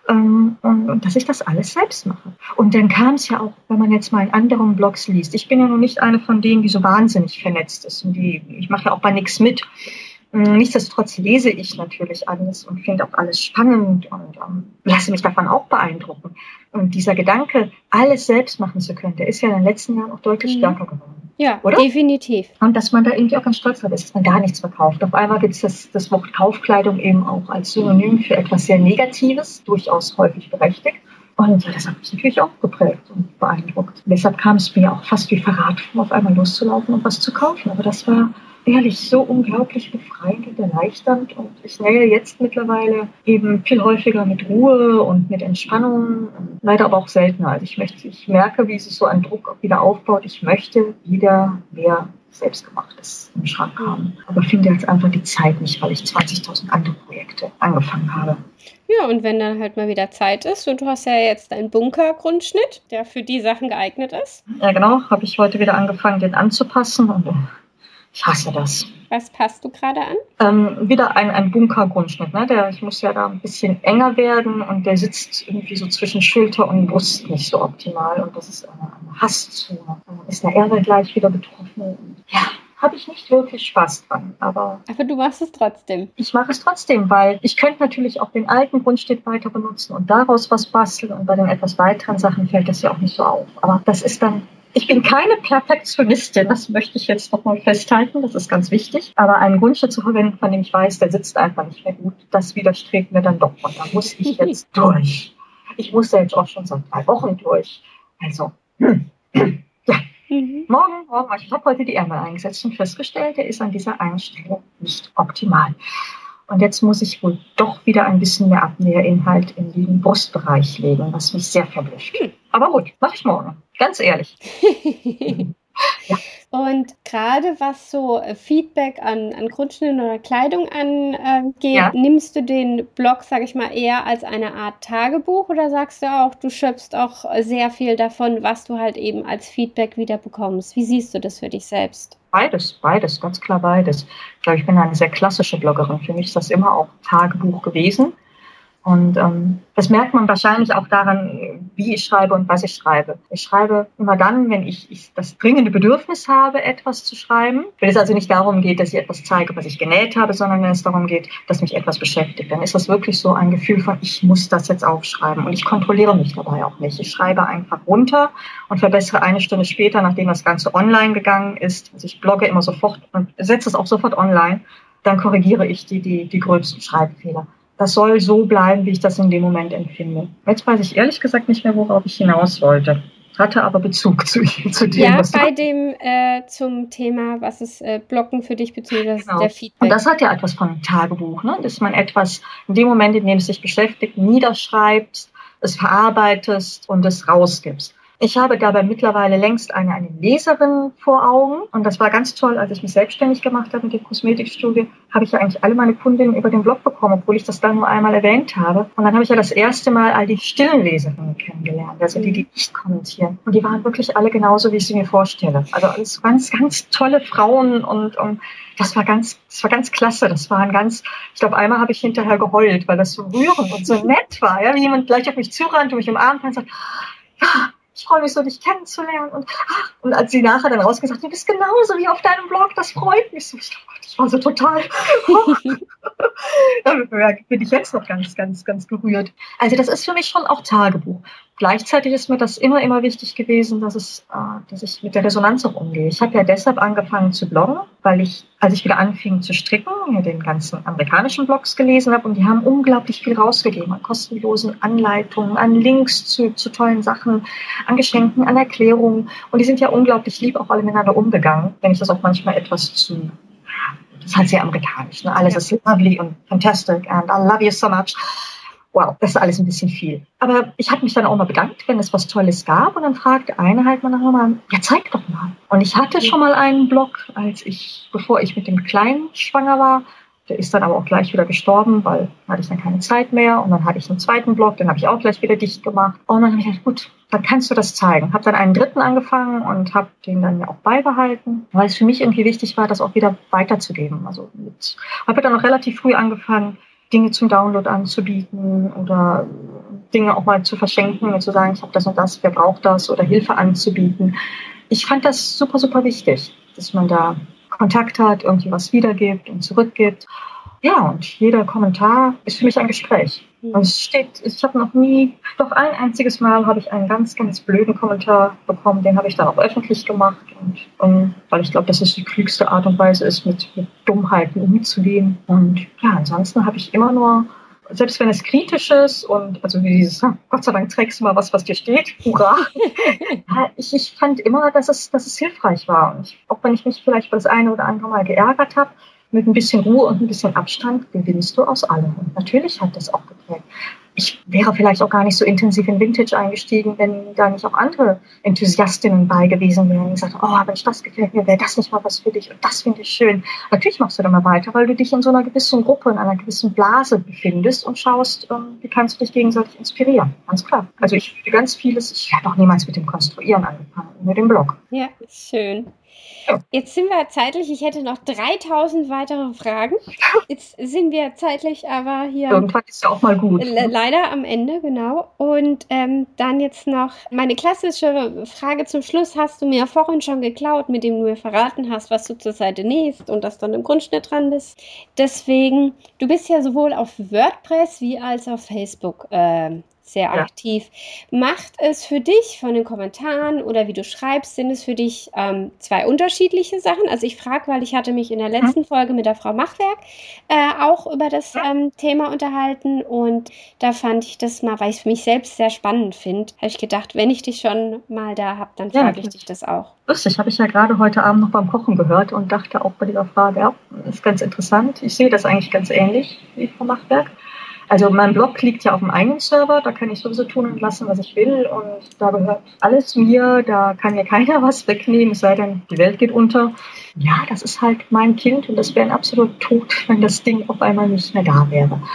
und dass ich das alles selbst mache. Und dann kam es ja auch, wenn man jetzt mal in anderen Blogs liest. Ich bin ja nun nicht eine von denen, die so wahnsinnig vernetzt ist. Und ich mache ja auch bei nichts mit. Nichtsdestotrotz lese ich natürlich alles und finde auch alles spannend und lasse mich davon auch beeindrucken. Und dieser Gedanke, alles selbst machen zu können, der ist ja in den letzten Jahren auch deutlich stärker geworden. Ja, oder? Definitiv. Und dass man da irgendwie auch ganz stolz drauf ist, dass man gar nichts verkauft. Auf einmal gibt es das Wort Kaufkleidung eben auch als Synonym für etwas sehr Negatives, durchaus häufig berechtigt. Und ja, das hat mich natürlich auch geprägt und beeindruckt. Und deshalb kam es mir auch fast wie Verrat vor, auf einmal loszulaufen und was zu kaufen. Aber das war ehrlich so unglaublich befreiend und erleichternd. Und ich nähe jetzt mittlerweile eben viel häufiger mit Ruhe und mit Entspannung. Leider aber auch seltener. Also ich merke, wie sich so ein Druck wieder aufbaut. Ich möchte wieder mehr Selbstgemachtes im Schrank haben. Aber finde jetzt einfach die Zeit nicht, weil ich 20.000 andere Projekte angefangen habe. Ja, und wenn dann halt mal wieder Zeit ist, und du hast ja jetzt einen Bunker-Grundschnitt, der für die Sachen geeignet ist. Ja, genau. Habe ich heute wieder angefangen, den anzupassen und ich hasse das. Was passt du gerade an? Wieder ein Bunker-Grundschnitt. Ne? Ich muss ja da ein bisschen enger werden und der sitzt irgendwie so zwischen Schulter und Brust nicht so optimal. Und das ist eine Hasszone. Ist der Ärmel gleich wieder betroffen. Und ja, habe ich nicht wirklich Spaß dran. Aber du machst es trotzdem. Ich mache es trotzdem, weil ich könnte natürlich auch den alten Grundschnitt weiter benutzen und daraus was basteln. Und bei den etwas weiteren Sachen fällt das ja auch nicht so auf. Aber das ist dann... Ich bin keine Perfektionistin, das möchte ich jetzt nochmal festhalten, das ist ganz wichtig. Aber einen Grundschnitt zu verwenden, von dem ich weiß, der sitzt einfach nicht mehr gut, das widerstrebt mir dann doch. Und da muss ich jetzt durch. Ich muss da jetzt auch schon seit 3 Wochen durch. Also, ja. Morgen, ich habe heute die Ärmel eingesetzt und festgestellt, der ist an dieser einen Stelle nicht optimal. Und jetzt muss ich wohl doch wieder ein bisschen mehr Abnäherinhalt in den Brustbereich legen, was mich sehr verblüfft. Aber gut, mache ich morgen. Ganz ehrlich. Ja. Und gerade was so Feedback an Grundschnitten oder Kleidung angeht, nimmst du den Blog, sage ich mal, eher als eine Art Tagebuch oder sagst du auch, du schöpfst auch sehr viel davon, was du halt eben als Feedback wieder bekommst? Wie siehst du das für dich selbst? Beides, ganz klar beides. Ich glaube, ich bin eine sehr klassische Bloggerin. Für mich ist das immer auch Tagebuch gewesen. Und das merkt man wahrscheinlich auch daran, wie ich schreibe und was ich schreibe. Ich schreibe immer dann, wenn ich das dringende Bedürfnis habe, etwas zu schreiben. Wenn es also nicht darum geht, dass ich etwas zeige, was ich genäht habe, sondern wenn es darum geht, dass mich etwas beschäftigt, dann ist das wirklich so ein Gefühl von, ich muss das jetzt aufschreiben. Und ich kontrolliere mich dabei auch nicht. Ich schreibe einfach runter und verbessere eine Stunde später, nachdem das Ganze online gegangen ist. Also ich blogge immer sofort und setze es auch sofort online. Dann korrigiere ich die gröbsten Schreibfehler. Das soll so bleiben, wie ich das in dem Moment empfinde. Jetzt weiß ich ehrlich gesagt nicht mehr, worauf ich hinaus wollte. Hatte aber Bezug zu dem, ja, was bei dem zum Thema, was ist Blocken für dich, beziehungsweise genau. der Feedback. Und das hat ja etwas von Tagebuch, ne? Dass man etwas in dem Moment, in dem es sich beschäftigt, niederschreibst, es verarbeitest und es rausgibst. Ich habe dabei mittlerweile längst eine Leserin vor Augen. Und das war ganz toll, als ich mich selbstständig gemacht habe mit der Kosmetikstudie, habe ich ja eigentlich alle meine Kundinnen über den Blog bekommen, obwohl ich das da nur einmal erwähnt habe. Und dann habe ich ja das erste Mal all die stillen Leserinnen kennengelernt, also die nicht kommentieren. Und die waren wirklich alle genauso, wie ich sie mir vorstelle. Also alles ganz, ganz tolle Frauen und das war ganz klasse. Das war ich glaube, einmal habe ich hinterher geheult, weil das so rührend und so nett war, ja, wie jemand gleich auf mich zurannt und mich umarmt und sagt, ja, ich freue mich so, dich kennenzulernen. Und als sie nachher dann rausgesagt, du bist genauso wie auf deinem Blog, das freut mich so. Ich war so total, da bin ich jetzt noch ganz, ganz, ganz gerührt. Also das ist für mich schon auch Tagebuch. Gleichzeitig ist mir das immer wichtig gewesen, dass ich mit der Resonanz auch umgehe. Ich habe ja deshalb angefangen zu bloggen, weil ich, als ich wieder anfing zu stricken, mir den ganzen amerikanischen Blogs gelesen habe und die haben unglaublich viel rausgegeben an kostenlosen Anleitungen, an Links zu tollen Sachen, an Geschenken, an Erklärungen. Und die sind ja unglaublich lieb auch alle miteinander umgegangen, wenn ich das auch manchmal etwas zu... Das ist halt sehr amerikanisch. Ne? Alles ist lovely und fantastic and I love you so much. Wow, das ist alles ein bisschen viel. Aber ich habe mich dann auch mal bedankt, wenn es was Tolles gab. Und dann fragte eine halt mal nachher mal, ja, zeig doch mal. Und ich hatte schon mal einen Blog, bevor ich mit dem Kleinen schwanger war. Der ist dann aber auch gleich wieder gestorben, weil hatte ich dann keine Zeit mehr. Und dann hatte ich einen zweiten Blog, den habe ich auch gleich wieder dicht gemacht. Und dann habe ich gedacht, gut, dann kannst du das zeigen. Habe dann einen dritten angefangen und habe den dann ja auch beibehalten, weil es für mich irgendwie wichtig war, das auch wieder weiterzugeben. Also habe dann auch relativ früh angefangen, Dinge zum Download anzubieten oder Dinge auch mal zu verschenken und zu sagen, ich habe das und das, wer braucht das, oder Hilfe anzubieten. Ich fand das super, super wichtig, dass man da Kontakt hat, irgendwie was wiedergibt und zurückgibt. Ja, und jeder Kommentar ist für mich ein Gespräch. Und ich habe doch ein einziges Mal habe ich einen ganz, ganz blöden Kommentar bekommen, den habe ich dann auch öffentlich gemacht. Und weil ich glaube, dass es die klügste Art und Weise ist, mit Dummheiten umzugehen. Und ja, ansonsten habe ich immer nur, selbst wenn es kritisch ist und also wie dieses, Gott sei Dank trägst du mal was dir steht, hurra. Ja, ich fand immer, dass es hilfreich war. Und auch wenn ich mich vielleicht für das eine oder andere Mal geärgert habe, mit ein bisschen Ruhe und ein bisschen Abstand gewinnst du aus allem. Und natürlich hat das auch geprägt. Ich wäre vielleicht auch gar nicht so intensiv in Vintage eingestiegen, wenn da nicht auch andere Enthusiastinnen bei gewesen wären, die gesagt haben, oh, Mensch, das gefällt mir, wäre das nicht mal was für dich und das finde ich schön. Natürlich machst du dann mal weiter, weil du dich in so einer gewissen Gruppe, in einer gewissen Blase befindest und schaust, wie kannst du dich gegenseitig inspirieren. Ganz klar. Also ich würde ganz vieles, ich hätte auch niemals mit dem Konstruieren angefangen, nur dem Blog. Ja, schön. Jetzt sind wir zeitlich, ich hätte noch 3000 weitere Fragen. Jetzt sind wir zeitlich aber hier... Irgendwann ist ja auch mal gut. Leider am Ende, genau. Und dann jetzt noch meine klassische Frage zum Schluss. Hast du mir vorhin schon geklaut, mit dem du mir verraten hast, was du zur Seite nähst und dass du dann im Grundschnitt dran bist. Deswegen, du bist ja sowohl auf WordPress wie als auf Facebook sehr aktiv. Macht es für dich von den Kommentaren oder wie du schreibst, sind es für dich zwei unterschiedliche Sachen? Also ich frage, weil ich hatte mich in der letzten Folge mit der Frau Machwerk auch über das Thema unterhalten und da fand ich das mal, weil ich es für mich selbst sehr spannend finde, habe ich gedacht, wenn ich dich schon mal da habe, dann frage ich dich das auch. Lustig, habe ich ja gerade heute Abend noch beim Kochen gehört und dachte auch bei dieser Frage, ja, ist ganz interessant. Ich sehe das eigentlich ganz ähnlich wie Frau Machwerk. Also mein Blog liegt ja auf dem eigenen Server, da kann ich sowieso tun und lassen, was ich will und da gehört alles mir, da kann mir keiner was wegnehmen, es sei denn, die Welt geht unter. Ja, das ist halt mein Kind und das wäre ein absoluter Tod, wenn das Ding auf einmal nicht mehr da wäre.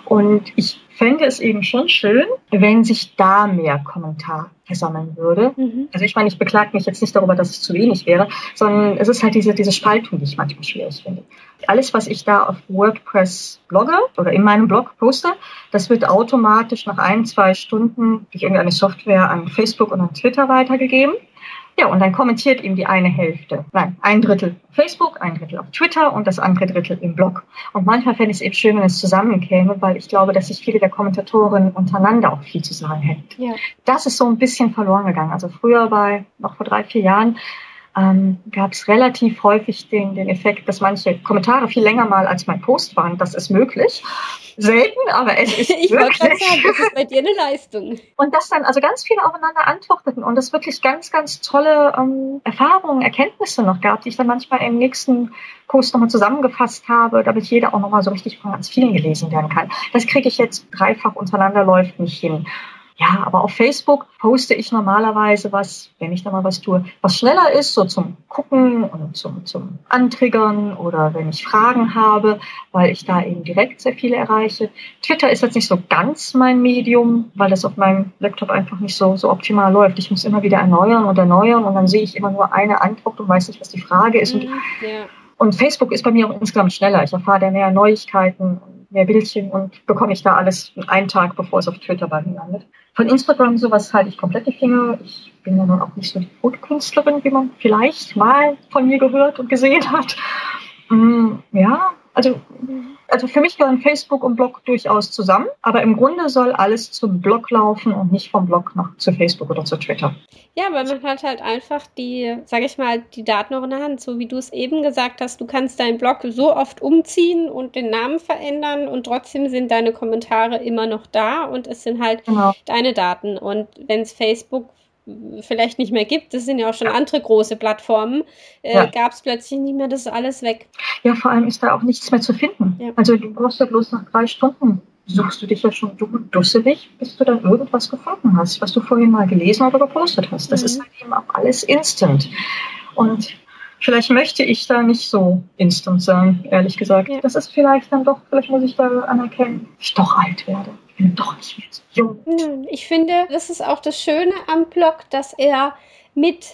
Und ich fände es eben schon schön, wenn sich da mehr Kommentar versammeln würde. Also ich meine, ich beklage mich jetzt nicht darüber, dass es zu wenig wäre, sondern es ist halt diese Spaltung, die ich manchmal schwierig finde. Alles, was ich da auf WordPress blogge oder in meinem Blog poste, das wird automatisch nach 1-2 Stunden durch irgendeine Software an Facebook und an Twitter weitergegeben. Ja, und dann kommentiert ihm die eine Hälfte. Nein, 1/3 auf Facebook, 1/3 auf Twitter und das andere Drittel im Blog. Und manchmal fände ich es eben schön, wenn es zusammenkäme, weil ich glaube, dass sich viele der Kommentatoren untereinander auch viel zu sagen hätten. Ja. Das ist so ein bisschen verloren gegangen. Also früher noch vor 3-4 Jahren, gab es relativ häufig den Effekt, dass manche Kommentare viel länger mal als mein Post waren. Das ist möglich. Selten, aber es ist ich wollte gerade sagen, das ist bei dir eine Leistung. Und dass dann also ganz viele aufeinander antworteten und es wirklich ganz, ganz tolle Erfahrungen, Erkenntnisse noch gab, die ich dann manchmal im nächsten Post nochmal zusammengefasst habe, damit jeder auch nochmal so richtig von ganz vielen gelesen werden kann. Das kriege ich jetzt dreifach untereinander, läuft nicht hin. Ja, aber auf Facebook poste ich normalerweise was, wenn ich da mal was tue, was schneller ist, so zum Gucken und zum Antriggern oder wenn ich Fragen habe, weil ich da eben direkt sehr viele erreiche. Twitter ist jetzt nicht so ganz mein Medium, weil das auf meinem Laptop einfach nicht so optimal läuft. Ich muss immer wieder erneuern und dann sehe ich immer nur eine Antwort und weiß nicht, was die Frage ist. Und Facebook ist bei mir auch insgesamt schneller. Ich erfahre da mehr Neuigkeiten, mehr Bildchen und bekomme ich da alles einen Tag, bevor es auf Twitter bei mir landet. Von Instagram sowas halte ich komplett die Finger. Ich bin ja nun auch nicht so die Fotokünstlerin, wie man vielleicht mal von mir gehört und gesehen hat. Ja, also für mich gehören Facebook und Blog durchaus zusammen, aber im Grunde soll alles zum Blog laufen und nicht vom Blog noch zu Facebook oder zu Twitter. Ja, weil man hat halt einfach die Daten noch in der Hand, so wie du es eben gesagt hast, du kannst deinen Blog so oft umziehen und den Namen verändern und trotzdem sind deine Kommentare immer noch da und es sind halt deine Daten und wenn es Facebook vielleicht nicht mehr gibt, das sind ja auch schon andere große Plattformen, gab es plötzlich nicht mehr, das ist alles weg. Ja, vor allem ist da auch nichts mehr zu finden. Ja. Also du brauchst ja bloß nach 3 Stunden, suchst du dich ja schon dusselig, bis du dann irgendwas gefunden hast, was du vorhin mal gelesen oder gepostet hast. Das ist halt eben auch alles instant. Und vielleicht möchte ich da nicht so instant sein, ehrlich gesagt. Ja. Das ist vielleicht muss ich da anerkennen, dass ich doch alt werde. Ich bin doch nicht mehr so jung. Ich finde, das ist auch das Schöne am Blog, dass er mit,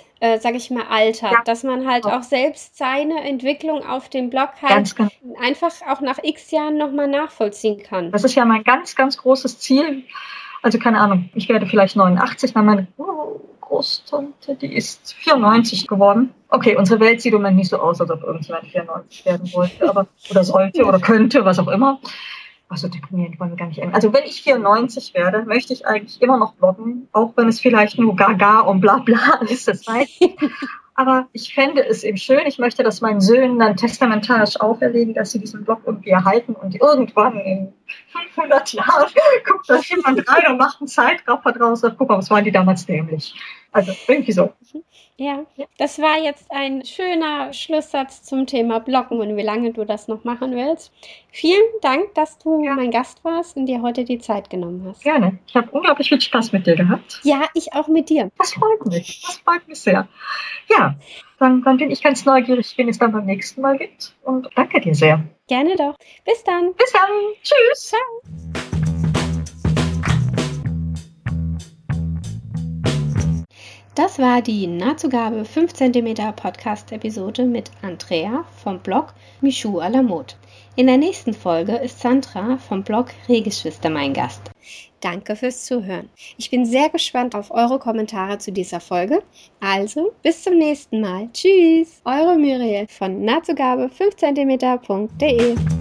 altert. Ja. Dass man halt auch selbst seine Entwicklung auf dem Blog halt einfach auch nach x Jahren nochmal nachvollziehen kann. Das ist ja mein ganz, ganz großes Ziel. Also keine Ahnung, ich werde vielleicht 89, dann meine Großtante, die ist 94 geworden. Okay, unsere Welt sieht im Moment nicht so aus, als ob irgendjemand 94 werden wollte, oder sollte oder könnte, was auch immer. So deprimierend wollen wir gar nicht enden. Also wenn ich 94 werde, möchte ich eigentlich immer noch bloggen, auch wenn es vielleicht nur Gaga und bla bla ist, das weiß ich. Aber ich fände es eben schön, ich möchte das meinen Söhnen dann testamentarisch auferlegen, dass sie diesen Blog irgendwie erhalten und irgendwann in 500 Jahren guckt da jemand rein und macht einen Zeitraffer draus und guck mal, was waren die damals dämlich. Also irgendwie so. Ja, das war jetzt ein schöner Schlusssatz zum Thema Bloggen und wie lange du das noch machen willst. Vielen Dank, dass du mein Gast warst und dir heute die Zeit genommen hast. Gerne. Ich habe unglaublich viel Spaß mit dir gehabt. Ja, ich auch mit dir. Das freut mich. Das freut mich sehr. Ja, dann bin ich ganz neugierig, wen es dann beim nächsten Mal gibt. Und danke dir sehr. Gerne doch. Bis dann. Bis dann. Tschüss. Ciao. Das war die Nahtzugabe 5 cm Podcast-Episode mit Andrea vom Blog Michou à la Mode. In der nächsten Folge ist Sandra vom Blog Rehgeschwister mein Gast. Danke fürs Zuhören. Ich bin sehr gespannt auf eure Kommentare zu dieser Folge. Also, bis zum nächsten Mal. Tschüss, eure Muriel von nahtzugabe5cm.de.